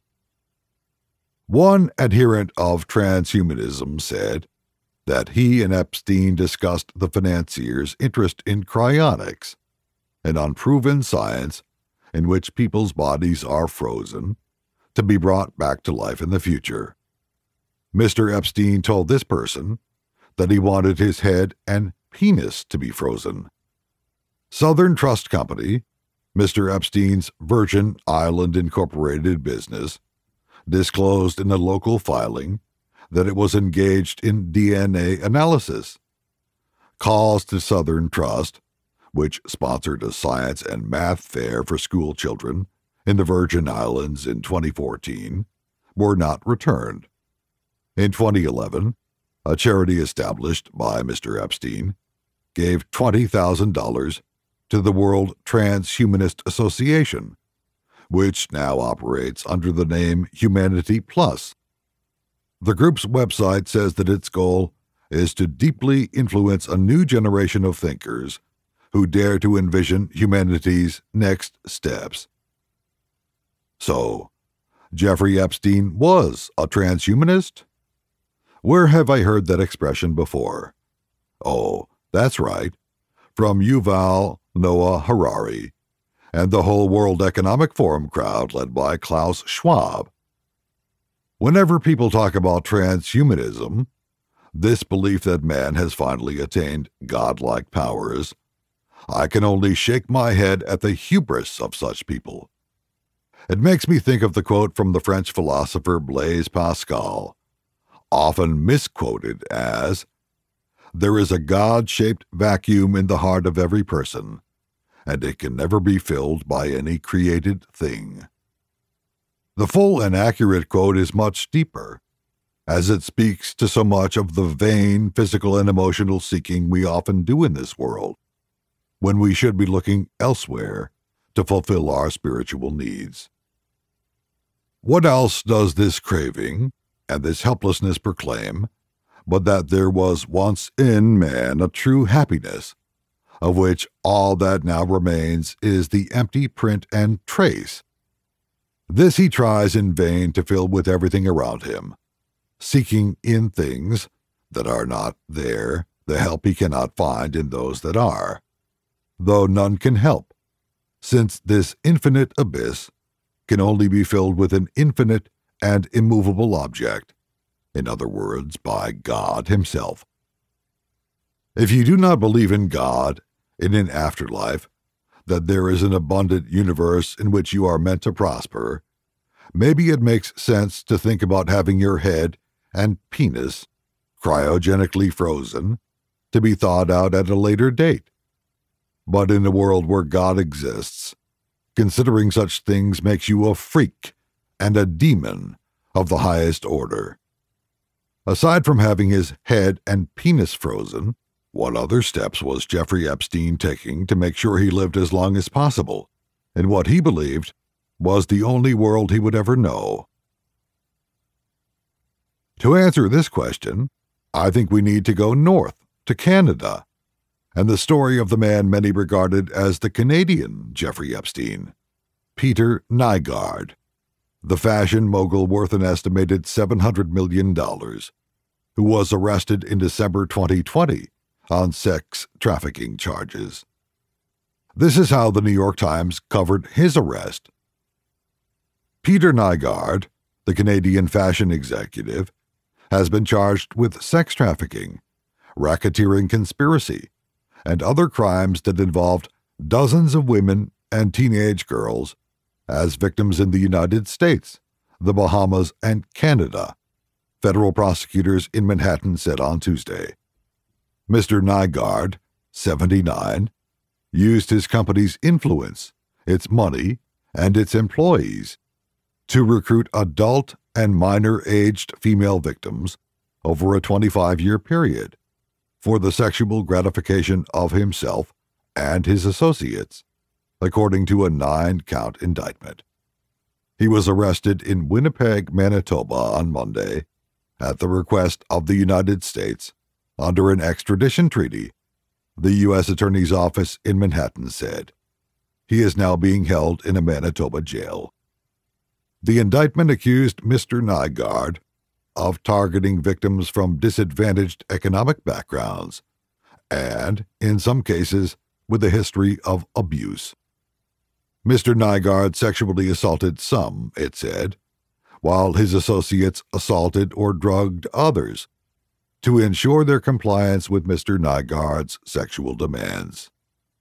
One adherent of transhumanism said that he and Epstein discussed the financier's interest in cryonics, an unproven science in which people's bodies are frozen to be brought back to life in the future. Mister Epstein told this person that he wanted his head and penis to be frozen. Southern Trust Company, Mister Epstein's Virgin Island Incorporated business, disclosed in a local filing that it was engaged in D N A analysis. Calls to Southern Trust, which sponsored a science and math fair for school children in the Virgin Islands in twenty fourteen, were not returned. In twenty eleven, a charity established by Mister Epstein gave twenty thousand dollars to the World Transhumanist Association, which now operates under the name Humanity Plus. The group's website says that its goal is to deeply influence a new generation of thinkers who dare to envision humanity's next steps. So, Jeffrey Epstein was a transhumanist? Where have I heard that expression before? Oh, that's right, from Yuval Noah Harari and the whole World Economic Forum crowd led by Klaus Schwab. Whenever people talk about transhumanism, this belief that man has finally attained godlike powers, I can only shake my head at the hubris of such people. It makes me think of the quote from the French philosopher Blaise Pascal, often misquoted as, "There is a God-shaped vacuum in the heart of every person, and it can never be filled by any created thing." The full and accurate quote is much deeper, as it speaks to so much of the vain physical and emotional seeking we often do in this world, when we should be looking elsewhere to fulfill our spiritual needs. What else does this craving and this helplessness proclaim but that there was once in man a true happiness, of which all that now remains is the empty print and trace? This he tries in vain to fill with everything around him, seeking in things that are not there the help he cannot find in those that are, though none can help, since this infinite abyss can only be filled with an infinite and immovable object, in other words, by God himself. If you do not believe in God, in an afterlife, that there is an abundant universe in which you are meant to prosper, maybe it makes sense to think about having your head and penis cryogenically frozen to be thawed out at a later date. But in a world where God exists, considering such things makes you a freak and a demon of the highest order. Aside from having his head and penis frozen, what other steps was Jeffrey Epstein taking to make sure he lived as long as possible in what he believed was the only world he would ever know? To answer this question, I think we need to go north to Canada and the story of the man many regarded as the Canadian Jeffrey Epstein, Peter Nygard, the fashion mogul worth an estimated seven hundred million dollars, who was arrested in December twenty twenty on sex trafficking charges. This is how the New York Times covered his arrest. Peter Nygard, the Canadian fashion executive, has been charged with sex trafficking, racketeering conspiracy, and other crimes that involved dozens of women and teenage girls as victims in the United States, the Bahamas, and Canada, federal prosecutors in Manhattan said on Tuesday. Mister Nygard, seventy-nine, used his company's influence, its money, and its employees to recruit adult and minor-aged female victims over a twenty-five-year period for the sexual gratification of himself and his associates, according to a nine-count indictment. He was arrested in Winnipeg, Manitoba on Monday at the request of the United States under an extradition treaty, the U S Attorney's Office in Manhattan said. He is now being held in a Manitoba jail. The indictment accused Mister Nygard of targeting victims from disadvantaged economic backgrounds and, in some cases, with a history of abuse. Mister Nygard sexually assaulted some, it said, while his associates assaulted or drugged others to ensure their compliance with Mister Nygard's sexual demands.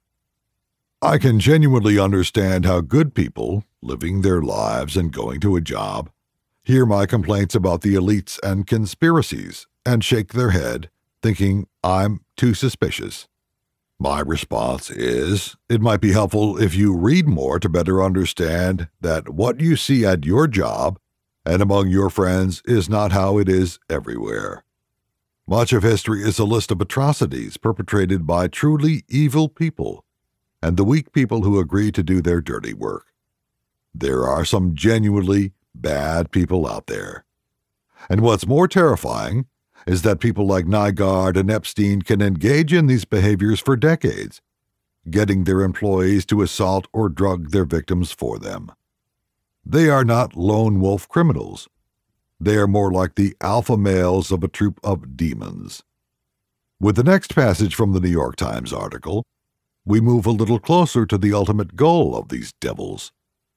I can genuinely understand how good people, living their lives and going to a job, hear my complaints about the elites and conspiracies and shake their head, thinking I'm too suspicious. My response is, it might be helpful if you read more to better understand that what you see at your job and among your friends is not how it is everywhere. Much of history is a list of atrocities perpetrated by truly evil people and the weak people who agree to do their dirty work. There are some genuinely bad people out there. And what's more terrifying is that people like Nygard and Epstein can engage in these behaviors for decades, getting their employees to assault or drug their victims for them. They are not lone wolf criminals. They are more like the alpha males of a troop of demons. With the next passage from the New York Times article, we move a little closer to the ultimate goal of these devils.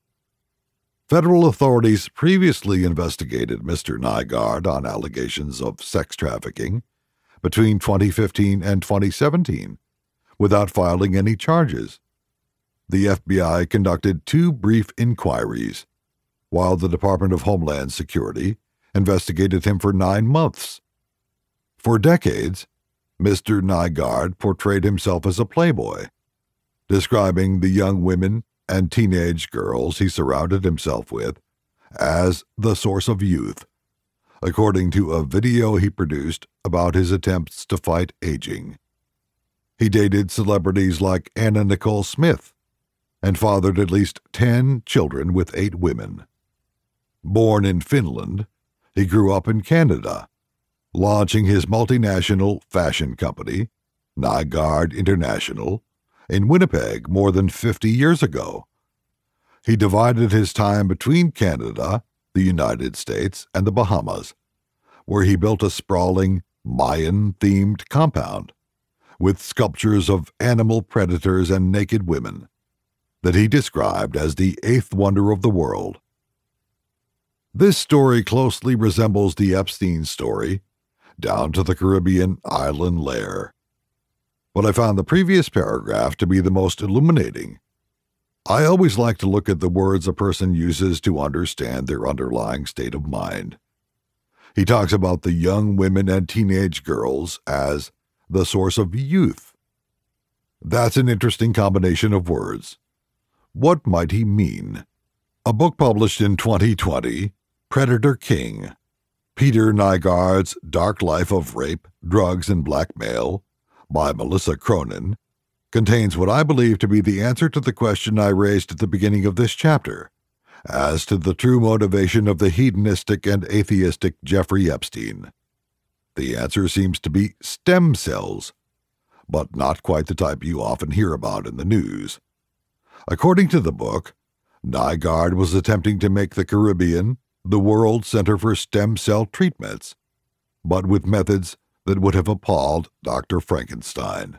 Federal authorities previously investigated Mister Nygaard on allegations of sex trafficking between twenty fifteen and twenty seventeen, without filing any charges. The F B I conducted two brief inquiries, while the Department of Homeland Security investigated him for nine months. For decades, Mister Nygaard portrayed himself as a playboy, describing the young women and teenage girls he surrounded himself with as the source of youth, according to a video he produced about his attempts to fight aging. He dated celebrities like Anna Nicole Smith and fathered at least ten children with eight women. Born in Finland, he grew up in Canada, launching his multinational fashion company, Nygaard International, in Winnipeg more than fifty years ago. He divided his time between Canada, the United States, and the Bahamas, where he built a sprawling Mayan-themed compound with sculptures of animal predators and naked women that he described as the eighth wonder of the world. This story closely resembles the Epstein story, down to the Caribbean island lair. But I found the previous paragraph to be the most illuminating. I always like to look at the words a person uses to understand their underlying state of mind. He talks about the young women and teenage girls as the source of youth. That's an interesting combination of words. What might he mean? A book published in twenty twenty, Predator King, Peter Nygaard's Dark Life of Rape, Drugs, and Blackmail, by Melissa Cronin, contains what I believe to be the answer to the question I raised at the beginning of this chapter, as to the true motivation of the hedonistic and atheistic Jeffrey Epstein. The answer seems to be stem cells, but not quite the type you often hear about in the news. According to the book, Nygaard was attempting to make the Caribbean the world center for stem cell treatments, but with methods that would have appalled Doctor Frankenstein.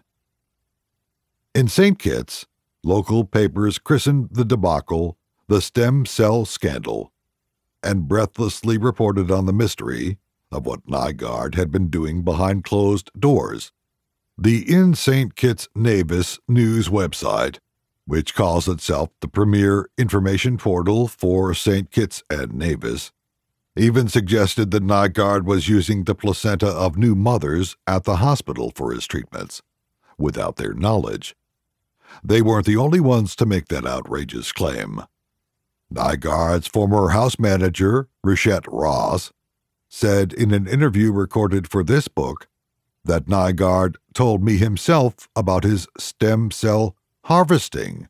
In Saint Kitts, local papers christened the debacle the stem cell scandal and breathlessly reported on the mystery of what Nygaard had been doing behind closed doors. The In Saint Kitts Nevis news website, which calls itself the premier information portal for Saint Kitts and Nevis, even suggested that Nygaard was using the placenta of new mothers at the hospital for his treatments, without their knowledge. They weren't the only ones to make that outrageous claim. Nygaard's former house manager, Richette Ross, said in an interview recorded for this book that Nygaard told me himself about his stem cell harvesting.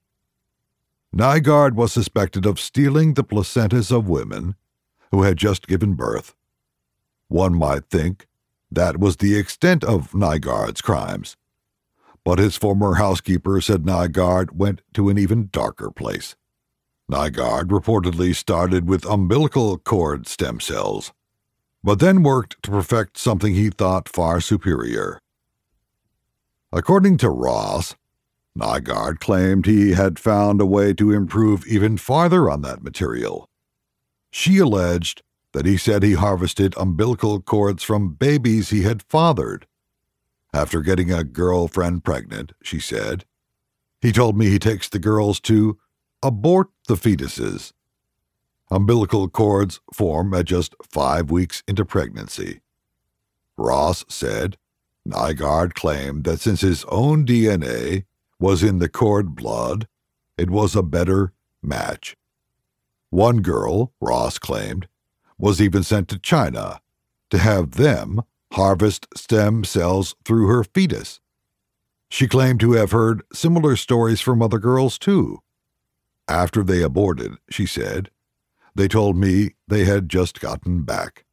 Nygaard was suspected of stealing the placentas of women who had just given birth. One might think that was the extent of Nygaard's crimes, but his former housekeeper said Nygaard went to an even darker place. Nygaard reportedly started with umbilical cord stem cells, but then worked to perfect something he thought far superior. According to Ross, Nygaard claimed he had found a way to improve even farther on that material. She alleged that he said he harvested umbilical cords from babies he had fathered. After getting a girlfriend pregnant, she said, he told me he takes the girls to abort the fetuses. Umbilical cords form at just five weeks into pregnancy. Ross said Nygaard claimed that since his own D N A was in the cord blood, it was a better match. One girl, Ross claimed, was even sent to China to have them harvest stem cells through her fetus. She claimed to have heard similar stories from other girls, too. After they aborted, she said, they told me they had just gotten back.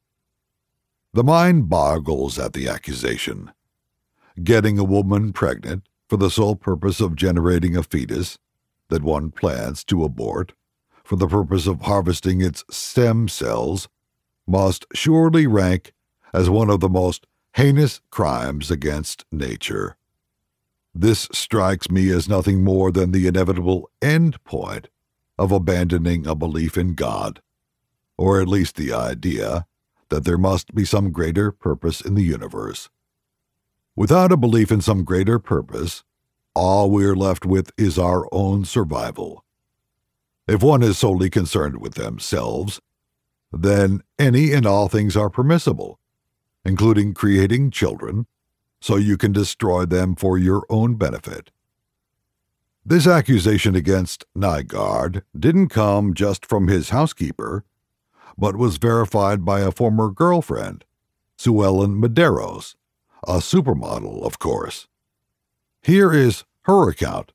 The mind boggles at the accusation. Getting a woman pregnant for the sole purpose of generating a fetus that one plans to abort, for the purpose of harvesting its stem cells must surely rank as one of the most heinous crimes against nature. This strikes me as nothing more than the inevitable end point of abandoning a belief in God, or at least the idea that there must be some greater purpose in the universe. Without a belief in some greater purpose, all we are left with is our own survival. If one is solely concerned with themselves, then any and all things are permissible, including creating children, so you can destroy them for your own benefit. This accusation against Nygaard didn't come just from his housekeeper, but was verified by a former girlfriend, Sue Ellen Medeiros, a supermodel, of course. Here is her account.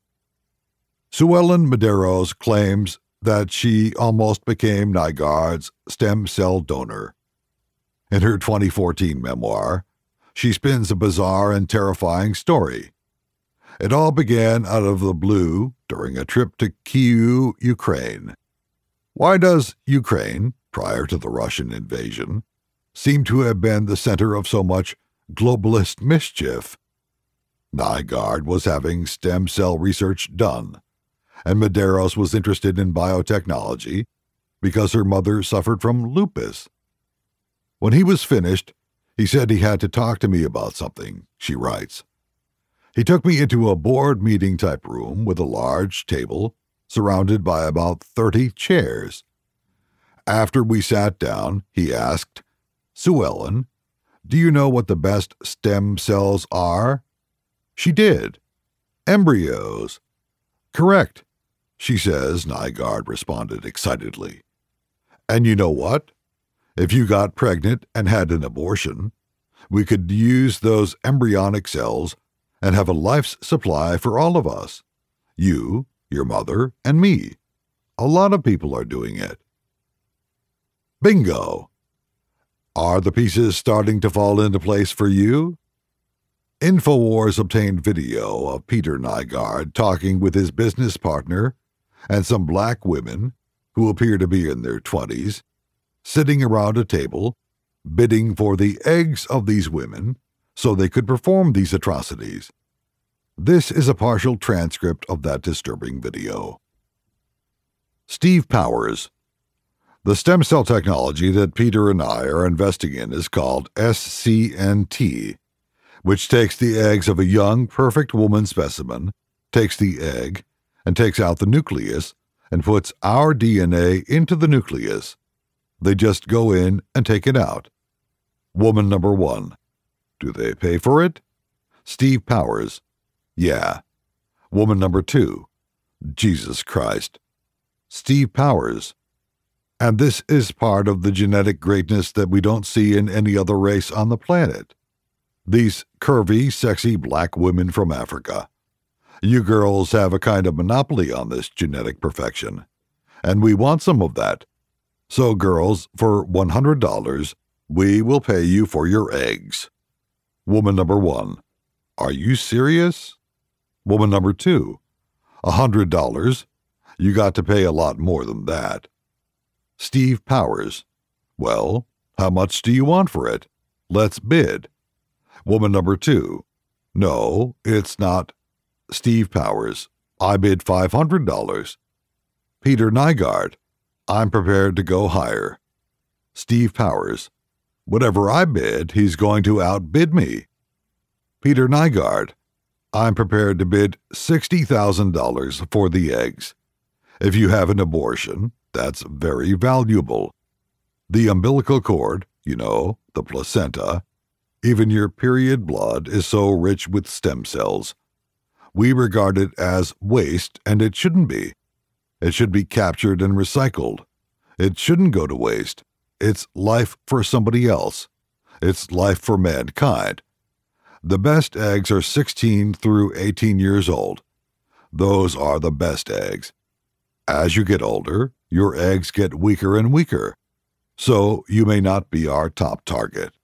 Sue Ellen Medeiros claims that she almost became Nygaard's stem cell donor. In her twenty fourteen memoir, she spins a bizarre and terrifying story. It all began out of the blue during a trip to Kyiv, Ukraine. Why does Ukraine, prior to the Russian invasion, seem to have been the center of so much globalist mischief? Nygaard was having stem cell research done, and Medeiros was interested in biotechnology because her mother suffered from lupus. When he was finished, he said he had to talk to me about something, she writes. He took me into a board meeting type room with a large table surrounded by about thirty chairs. After we sat down, he asked, "Sue Ellen, do you know what the best stem cells are?" She did. "Embryos." "Correct," she says, Nygaard responded excitedly. "And you know what? If you got pregnant and had an abortion, we could use those embryonic cells and have a life's supply for all of us. You, your mother, and me. A lot of people are doing it." Bingo! Are the pieces starting to fall into place for you? InfoWars obtained video of Peter Nygaard talking with his business partner and some black women, who appear to be in their twenties, sitting around a table, bidding for the eggs of these women so they could perform these atrocities. This is a partial transcript of that disturbing video. Steve Powers. The stem cell technology that Peter and I are investing in is called S C N T, which takes the eggs of a young, perfect woman specimen, takes the egg, and takes out the nucleus, and puts our D N A into the nucleus. They just go in and take it out. Woman number one. Do they pay for it? Steve Powers. Yeah. Woman number two. Jesus Christ. Steve Powers. And this is part of the genetic greatness that we don't see in any other race on the planet. These curvy, sexy black women from Africa. You girls have a kind of monopoly on this genetic perfection, and we want some of that. So, girls, for one hundred dollars, we will pay you for your eggs. Woman number one. Are you serious? Woman number two. A hundred dollars? You got to pay a lot more than that. Steve Powers. Well, how much do you want for it? Let's bid. Woman number two. No, it's not. Steve Powers. I bid five hundred dollars. Peter Nygaard. I'm prepared to go higher. Steve Powers. Whatever I bid, he's going to outbid me. Peter Nygaard. I'm prepared to bid sixty thousand dollars for the eggs. If you have an abortion, that's very valuable. The umbilical cord, you know, the placenta, even your period blood is so rich with stem cells. We regard it as waste, and it shouldn't be. It should be captured and recycled. It shouldn't go to waste. It's life for somebody else. It's life for mankind. The best eggs are sixteen through eighteen years old. Those are the best eggs. As you get older, your eggs get weaker and weaker, so you may not be our top target.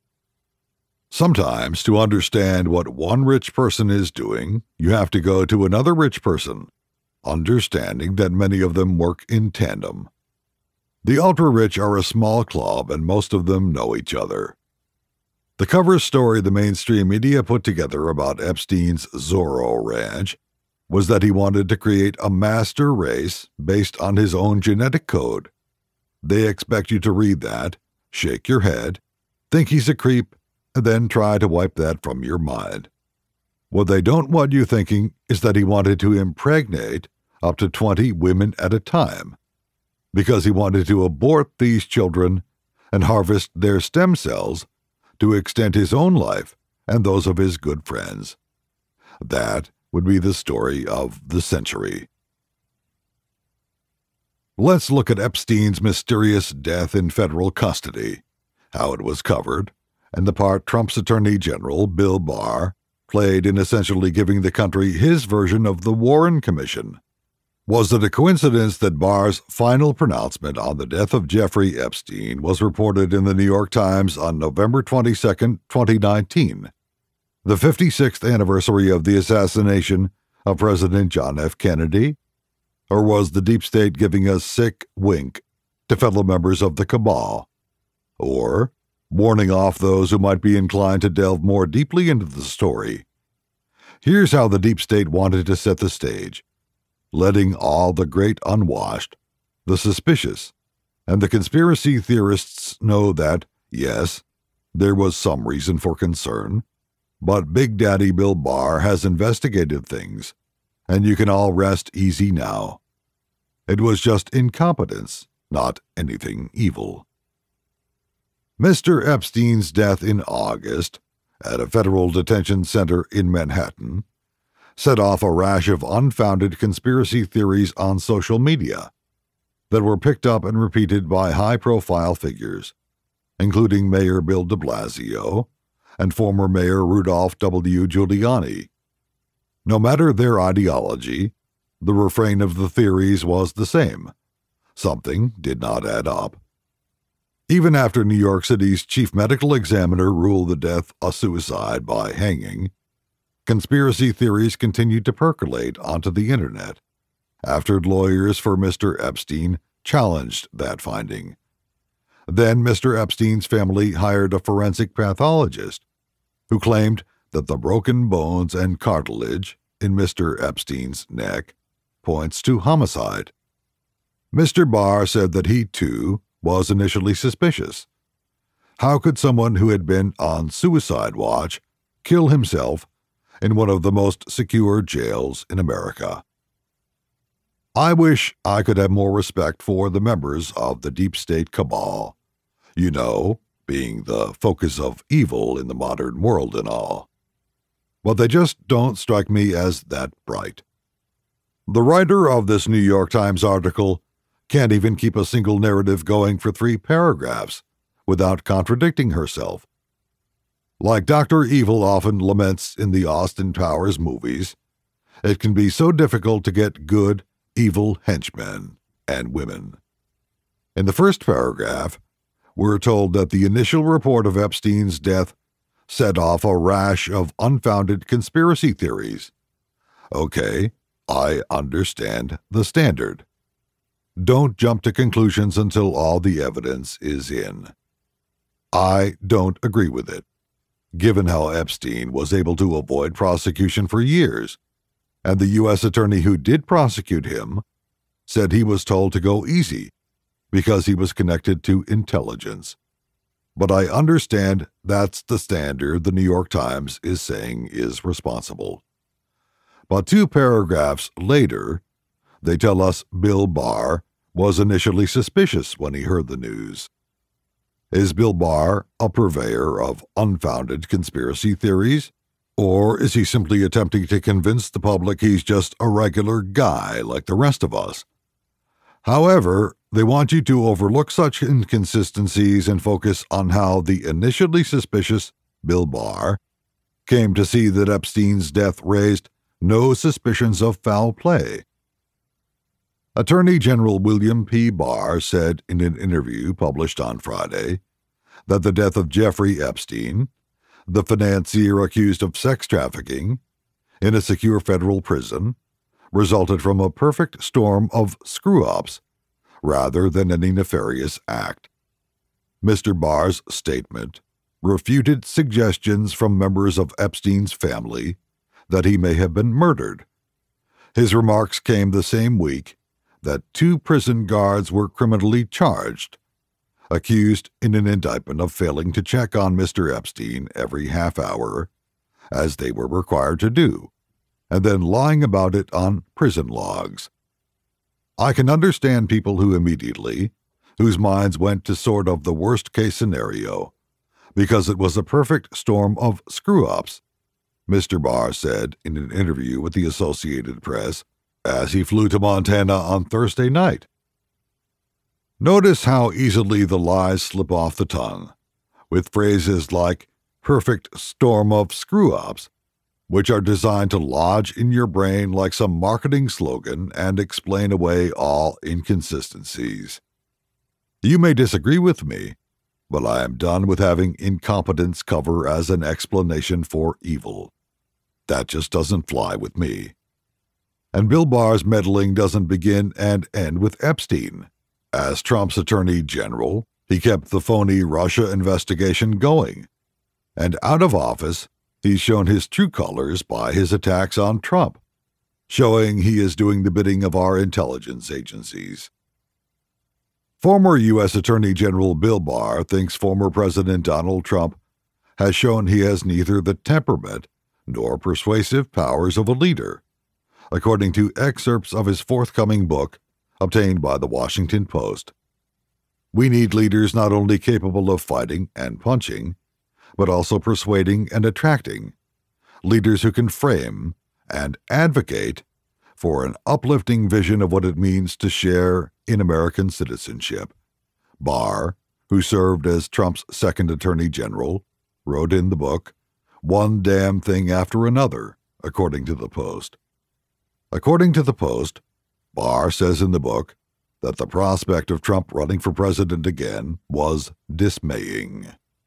Sometimes, to understand what one rich person is doing, you have to go to another rich person. understanding that many of them work in tandem. The ultra-rich are a small club, and most of them know each other. The cover story the mainstream media put together about Epstein's Zorro Ranch was that he wanted to create a master race based on his own genetic code. They expect you to read that, shake your head, think he's a creep, and then try to wipe that from your mind. What they don't want you thinking is that he wanted to impregnate up to twenty women at a time, because he wanted to abort these children and harvest their stem cells to extend his own life and those of his good friends. That would be the story of the century. Let's look at Epstein's mysterious death in federal custody, how it was covered, and the part Trump's Attorney General, Bill Barr, played in essentially giving the country his version of the Warren Commission. Was it a coincidence that Barr's final pronouncement on the death of Jeffrey Epstein was reported in the New York Times on November twenty-second, twenty nineteen, the fifty-sixth anniversary of the assassination of President John F. Kennedy? Or was the deep state giving a sick wink to fellow members of the cabal? Or warning off those who might be inclined to delve more deeply into the story? Here's how the deep state wanted to set the stage, letting all the great unwashed, the suspicious, and the conspiracy theorists know that, yes, there was some reason for concern, but Big Daddy Bill Barr has investigated things, and you can all rest easy now. It was just incompetence, not anything evil. Mister Epstein's death in August, at a federal detention center in Manhattan, set off a rash of unfounded conspiracy theories on social media that were picked up and repeated by high-profile figures, including Mayor Bill de Blasio and former Mayor Rudolph W. Giuliani. No matter their ideology, the refrain of the theories was the same. Something did not add up. Even after New York City's chief medical examiner ruled the death a suicide by hanging, conspiracy theories continued to percolate onto the internet after lawyers for Mister Epstein challenged that finding. Then Mister Epstein's family hired a forensic pathologist who claimed that the broken bones and cartilage in Mister Epstein's neck points to homicide. Mister Barr said that he, too, was initially suspicious. How could someone who had been on suicide watch kill himself in one of the most secure jails in America? I wish I could have more respect for the members of the deep state cabal, you know, being the focus of evil in the modern world and all. But they just don't strike me as that bright. The writer of this New York Times article can't even keep a single narrative going for three paragraphs without contradicting herself. Like Doctor Evil often laments in the Austin Powers movies, it can be so difficult to get good, evil henchmen and women. In the first paragraph, we're told that the initial report of Epstein's death set off a rash of unfounded conspiracy theories. Okay, I understand the standard. Don't jump to conclusions until all the evidence is in. I don't agree with it, given how Epstein was able to avoid prosecution for years, and the U S attorney who did prosecute him said he was told to go easy because he was connected to intelligence. But I understand that's the standard the New York Times is saying is responsible. But two paragraphs later, they tell us Bill Barr was initially suspicious when he heard the news. Is Bill Barr a purveyor of unfounded conspiracy theories? Or is he simply attempting to convince the public he's just a regular guy like the rest of us? However, they want you to overlook such inconsistencies and focus on how the initially suspicious Bill Barr came to see that Epstein's death raised no suspicions of foul play. Attorney General William P. Barr said in an interview published on Friday that the death of Jeffrey Epstein, the financier accused of sex trafficking, in a secure federal prison, resulted from a perfect storm of screw-ups rather than any nefarious act. Mister Barr's statement refuted suggestions from members of Epstein's family that he may have been murdered. His remarks came the same week that two prison guards were criminally charged, accused in an indictment of failing to check on Mister Epstein every half hour, as they were required to do, and then lying about it on prison logs. I can understand people who immediately, whose minds went to sort of the worst-case scenario, because it was a perfect storm of screw-ups, Mister Barr said in an interview with the Associated Press as he flew to Montana on Thursday night. Notice how easily the lies slip off the tongue, with phrases like perfect storm of screw-ups, which are designed to lodge in your brain like some marketing slogan and explain away all inconsistencies. You may disagree with me, but I am done with having incompetence cover as an explanation for evil. That just doesn't fly with me. And Bill Barr's meddling doesn't begin and end with Epstein. As Trump's Attorney General, he kept the phony Russia investigation going. And out of office, he's shown his true colors by his attacks on Trump, showing he is doing the bidding of our intelligence agencies. Former U S Attorney General Bill Barr thinks former President Donald Trump has shown he has neither the temperament nor persuasive powers of a leader, according to excerpts of his forthcoming book, obtained by the Washington Post. We need leaders not only capable of fighting and punching, but also persuading and attracting, leaders who can frame and advocate for an uplifting vision of what it means to share in American citizenship. Barr, who served as Trump's second Attorney General, wrote in the book, "One damn thing after another," according to the Post. According to the Post, Barr says in the book that the prospect of Trump running for president again was dismaying.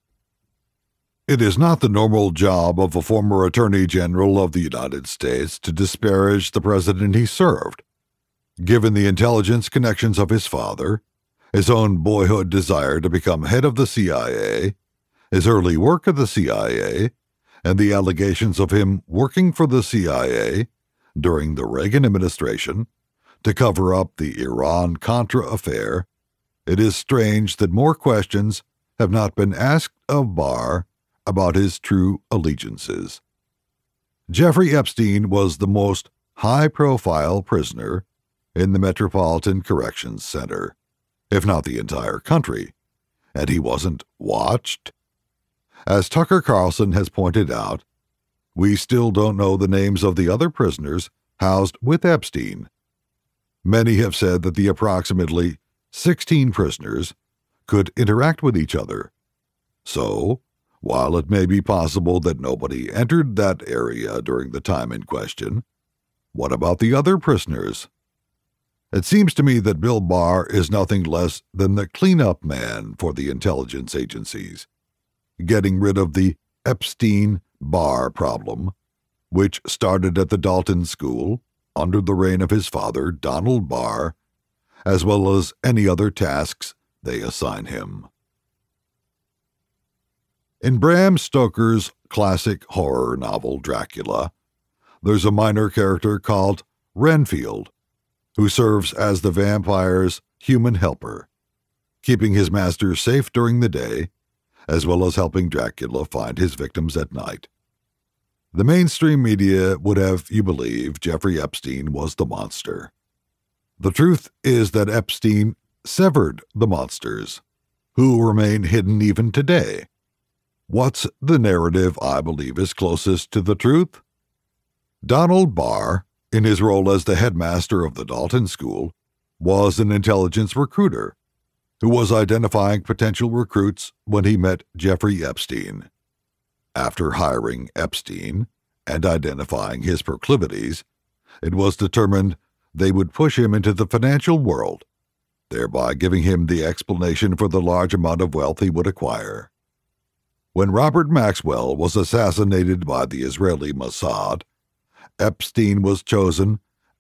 It is not the normal job of a former Attorney General of the United States to disparage the president he served. Given the intelligence connections of his father, his own boyhood desire to become head of the C I A, his early work at the C I A, and the allegations of him working for the C I A during the Reagan administration to cover up the Iran-Contra affair, it is strange that more questions have not been asked of Barr about his true allegiances. Jeffrey Epstein was the most high-profile prisoner in the Metropolitan Corrections Center, if not the entire country, and he wasn't watched. As Tucker Carlson has pointed out, we still don't know the names of the other prisoners housed with Epstein. Many have said that the approximately sixteen prisoners could interact with each other. So, while it may be possible that nobody entered that area during the time in question, what about the other prisoners? It seems to me that Bill Barr is nothing less than the cleanup man for the intelligence agencies, getting rid of the Epstein-Barr problem, which started at the Dalton School under the reign of his father, Donald Barr, as well as any other tasks they assign him. In Bram Stoker's classic horror novel Dracula, there's a minor character called Renfield, who serves as the vampire's human helper, keeping his master safe during the day, as well as helping Dracula find his victims at night. The mainstream media would have you believe Jeffrey Epstein was the monster. The truth is that Epstein severed the monsters, who remain hidden even today. What's the narrative I believe is closest to the truth? Donald Barr, in his role as the headmaster of the Dalton School, was an intelligence recruiter who was identifying potential recruits when he met Jeffrey Epstein. After hiring Epstein and identifying his proclivities, it was determined they would push him into the financial world, thereby giving him the explanation for the large amount of wealth he would acquire. When Robert Maxwell was assassinated by the Israeli Mossad, Epstein was chosen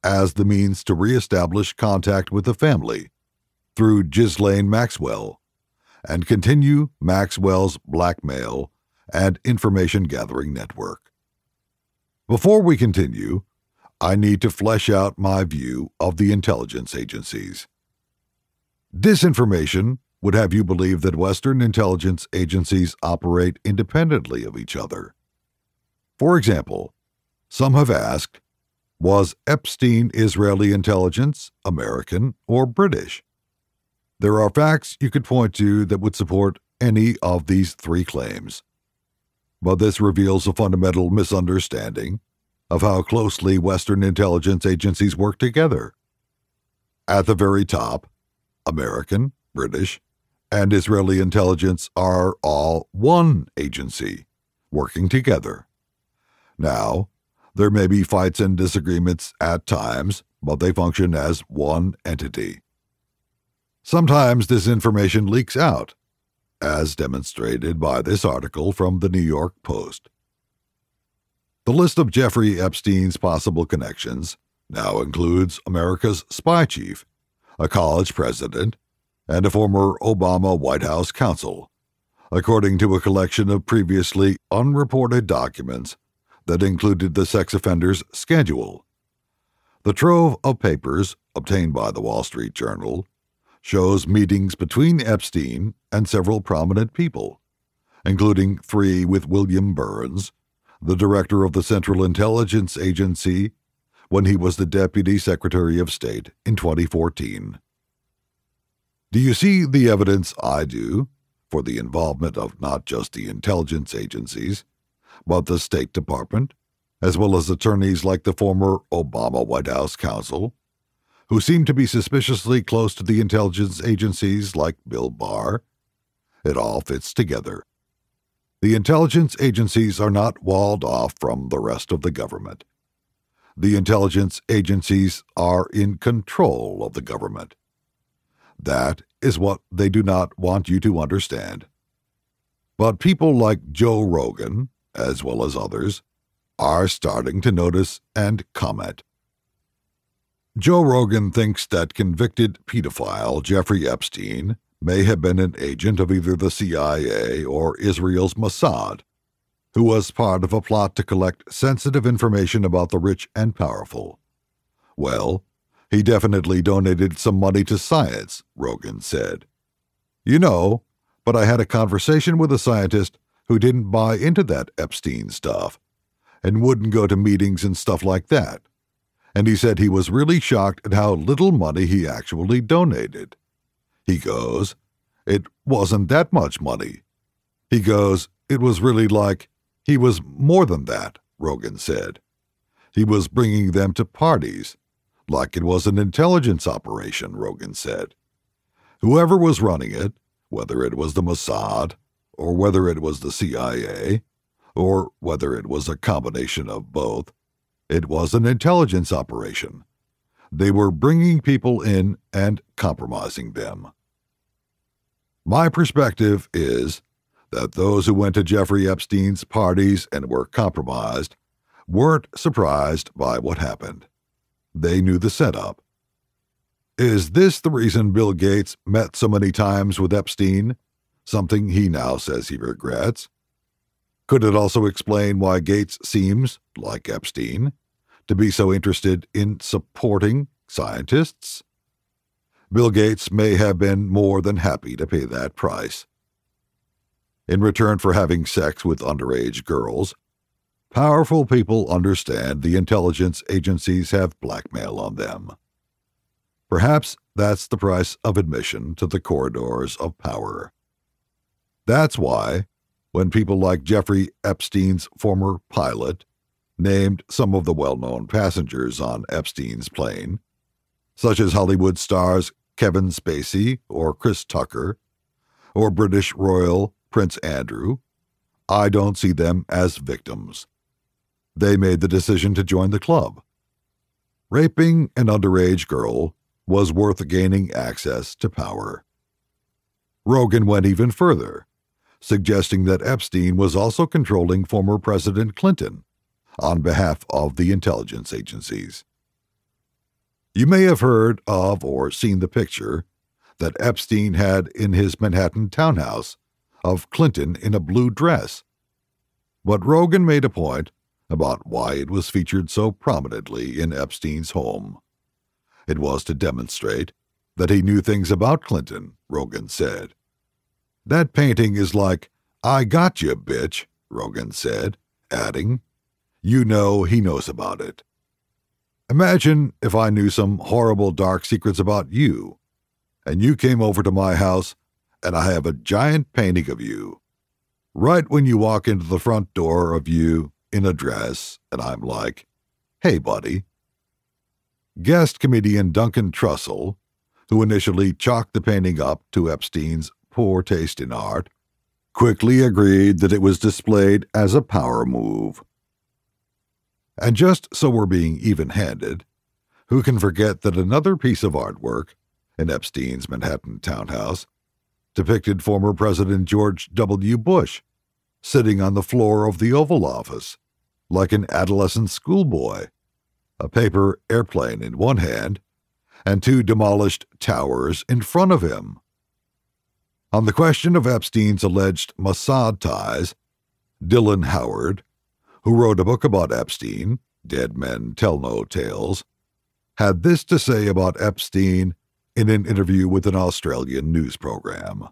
as the means to reestablish contact with the family through Ghislaine Maxwell and continue Maxwell's blackmail and information-gathering network. Before we continue, I need to flesh out my view of the intelligence agencies. Disinformation would have you believe that Western intelligence agencies operate independently of each other. For example, some have asked, was Epstein Israeli intelligence, American, or British? There are facts you could point to that would support any of these three claims. But this reveals a fundamental misunderstanding of how closely Western intelligence agencies work together. At the very top, American, British, and Israeli intelligence are all one agency, working together. Now, there may be fights and disagreements at times, but they function as one entity. Sometimes this information leaks out, as demonstrated by this article from the New York Post. The list of Jeffrey Epstein's possible connections now includes America's spy chief, a college president, and a former Obama White House counsel, according to a collection of previously unreported documents that included the sex offender's schedule. The trove of papers obtained by the Wall Street Journal shows meetings between Epstein and several prominent people, including three with William Burns, the director of the Central Intelligence Agency, when he was the Deputy Secretary of State in twenty fourteen. Do you see the evidence I do for the involvement of not just the intelligence agencies, but the State Department, as well as attorneys like the former Obama White House counsel, who seem to be suspiciously close to the intelligence agencies like Bill Barr? It all fits together. The intelligence agencies are not walled off from the rest of the government. The intelligence agencies are in control of the government. That is what they do not want you to understand. But people like Joe Rogan, as well as others, are starting to notice and comment. Joe Rogan thinks that convicted pedophile Jeffrey Epstein may have been an agent of either the C I A or Israel's Mossad, who was part of a plot to collect sensitive information about the rich and powerful. Well, he definitely donated some money to science, Rogan said. You know, but I had a conversation with a scientist who didn't buy into that Epstein stuff and wouldn't go to meetings and stuff like that. And he said he was really shocked at how little money he actually donated. He goes, it wasn't that much money. He goes, it was really like, he was more than that, Rogan said. He was bringing them to parties, like it was an intelligence operation, Rogan said. Whoever was running it, whether it was the Mossad, or whether it was the C I A, or whether it was a combination of both, it was an intelligence operation. They were bringing people in and compromising them. My perspective is that those who went to Jeffrey Epstein's parties and were compromised weren't surprised by what happened. They knew the setup. Is this the reason Bill Gates met so many times with Epstein, something he now says he regrets? Could it also explain why Gates seems, like Epstein, to be so interested in supporting scientists? Bill Gates may have been more than happy to pay that price. In return for having sex with underage girls, powerful people understand the intelligence agencies have blackmail on them. Perhaps that's the price of admission to the corridors of power. That's why, when people like Jeffrey Epstein's former pilot named some of the well-known passengers on Epstein's plane, such as Hollywood stars Kevin Spacey or Chris Tucker, or British royal Prince Andrew, I don't see them as victims. They made the decision to join the club. Raping an underage girl was worth gaining access to power. Rogan went even further, suggesting that Epstein was also controlling former President Clinton on behalf of the intelligence agencies. You may have heard of or seen the picture that Epstein had in his Manhattan townhouse of Clinton in a blue dress. But Rogan made a point about why it was featured so prominently in Epstein's home. It was to demonstrate that he knew things about Clinton, Rogan said. That painting is like, "I got you, bitch," Rogan said, adding, "You know he knows about it. Imagine if I knew some horrible dark secrets about you, and you came over to my house, and I have a giant painting of you. Right when you walk into the front door of you in a dress, and I'm like, 'Hey, buddy.'" Guest comedian Duncan Trussell, who initially chalked the painting up to Epstein's poor taste in art, quickly agreed that it was displayed as a power move. And just so we're being even-handed, who can forget that another piece of artwork in Epstein's Manhattan townhouse depicted former President George W. Bush sitting on the floor of the Oval Office like an adolescent schoolboy, a paper airplane in one hand and two demolished towers in front of him. On the question of Epstein's alleged Mossad ties, Dylan Howard, who wrote a book about Epstein, Dead Men Tell No Tales, had this to say about Epstein in an interview with an Australian news program.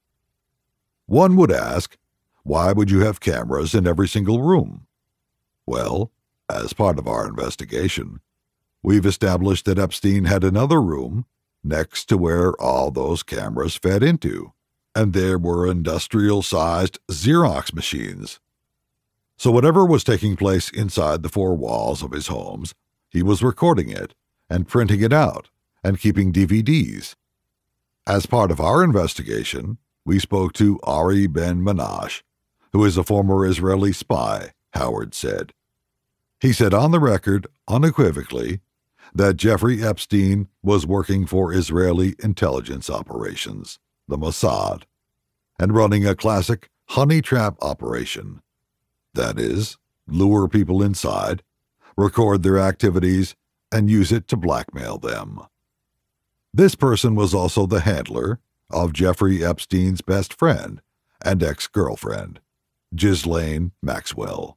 One would ask, why would you have cameras in every single room? Well, as part of our investigation, we've established that Epstein had another room next to where all those cameras fed into, and there were industrial-sized Xerox machines. So whatever was taking place inside the four walls of his homes, he was recording it and printing it out and keeping D V Ds. As part of our investigation, we spoke to Ari Ben-Menashe, who is a former Israeli spy, Howard said. He said on the record, unequivocally, that Jeffrey Epstein was working for Israeli intelligence operations, the Mossad, and running a classic honey trap operation. That is, lure people inside, record their activities, and use it to blackmail them. This person was also the handler of Jeffrey Epstein's best friend and ex-girlfriend, Ghislaine Maxwell.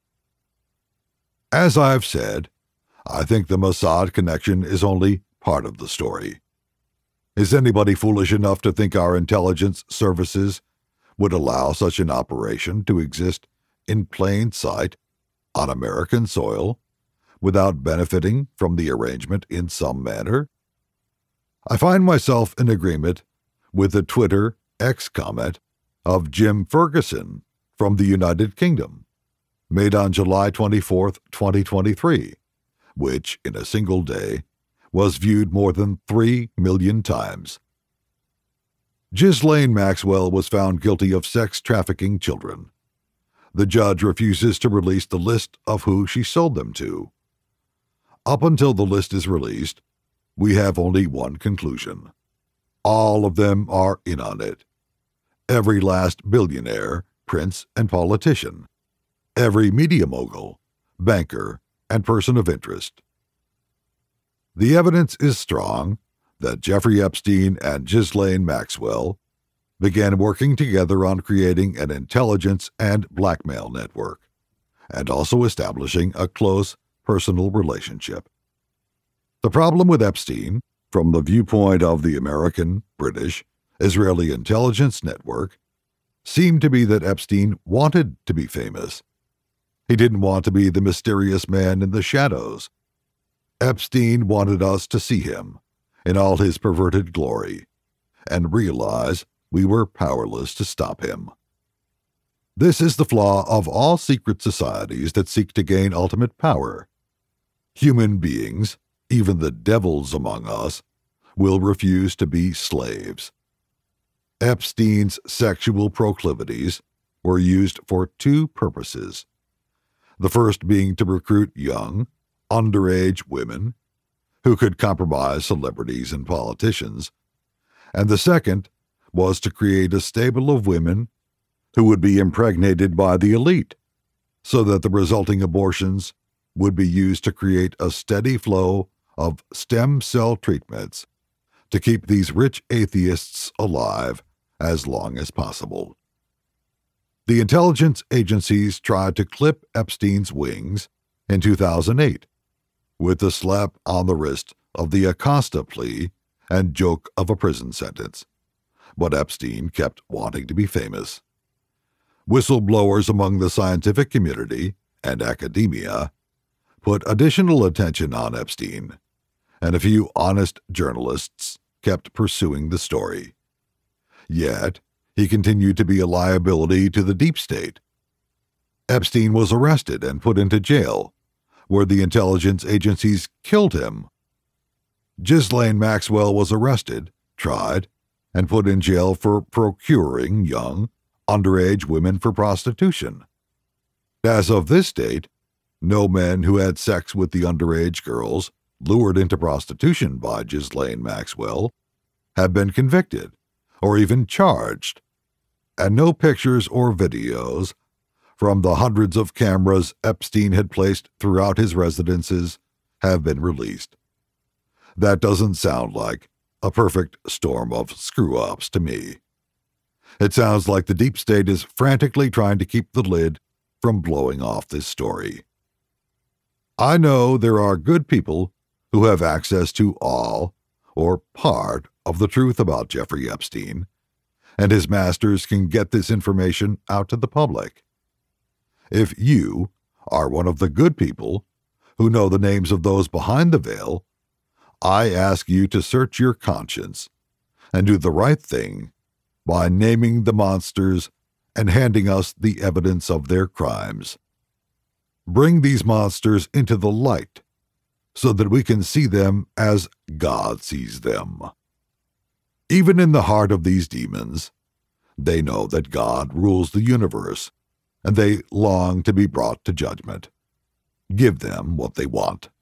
As I've said, I think the Mossad connection is only part of the story. Is anybody foolish enough to think our intelligence services would allow such an operation to exist in plain sight on American soil without benefiting from the arrangement in some manner? I find myself in agreement with the Twitter X comment of Jim Ferguson from the United Kingdom, made on July twenty-fourth, twenty twenty-three, which, in a single day, was viewed more than three million times. Ghislaine Maxwell was found guilty of sex trafficking children. The judge refuses to release the list of who she sold them to. Up until the list is released, we have only one conclusion. All of them are in on it. Every last billionaire, prince, and politician. Every media mogul, banker, and person of interest. The evidence is strong that Jeffrey Epstein and Ghislaine Maxwell began working together on creating an intelligence and blackmail network, and also establishing a close personal relationship. The problem with Epstein, from the viewpoint of the American, British, Israeli intelligence network, seemed to be that Epstein wanted to be famous. He didn't want to be the mysterious man in the shadows. Epstein wanted us to see him in all his perverted glory and realize we were powerless to stop him. This is the flaw of all secret societies that seek to gain ultimate power. Human beings, even the devils among us, will refuse to be slaves. Epstein's sexual proclivities were used for two purposes. The first being to recruit young, underage women who could compromise celebrities and politicians, and the second was to create a stable of women who would be impregnated by the elite, so that the resulting abortions would be used to create a steady flow of stem cell treatments to keep these rich atheists alive as long as possible. The intelligence agencies tried to clip Epstein's wings in two thousand eight with the slap on the wrist of the Acosta plea and joke of a prison sentence, but Epstein kept wanting to be famous. Whistleblowers among the scientific community and academia put additional attention on Epstein, and a few honest journalists kept pursuing the story. Yet, he continued to be a liability to the deep state. Epstein was arrested and put into jail, where the intelligence agencies killed him. Ghislaine Maxwell was arrested, tried, and put in jail for procuring young, underage women for prostitution. As of this date, no men who had sex with the underage girls lured into prostitution by Ghislaine Maxwell have been convicted or even charged, and no pictures or videos from the hundreds of cameras Epstein had placed throughout his residences have been released. That doesn't sound like a perfect storm of screw-ups to me. It sounds like the deep state is frantically trying to keep the lid from blowing off this story. I know there are good people who have access to all or part of the truth about Jeffrey Epstein, and his masters can get this information out to the public. If you are one of the good people who know the names of those behind the veil, I ask you to search your conscience and do the right thing by naming the monsters and handing us the evidence of their crimes. Bring these monsters into the light so that we can see them as God sees them. Even in the heart of these demons, they know that God rules the universe, and they long to be brought to judgment. Give them what they want.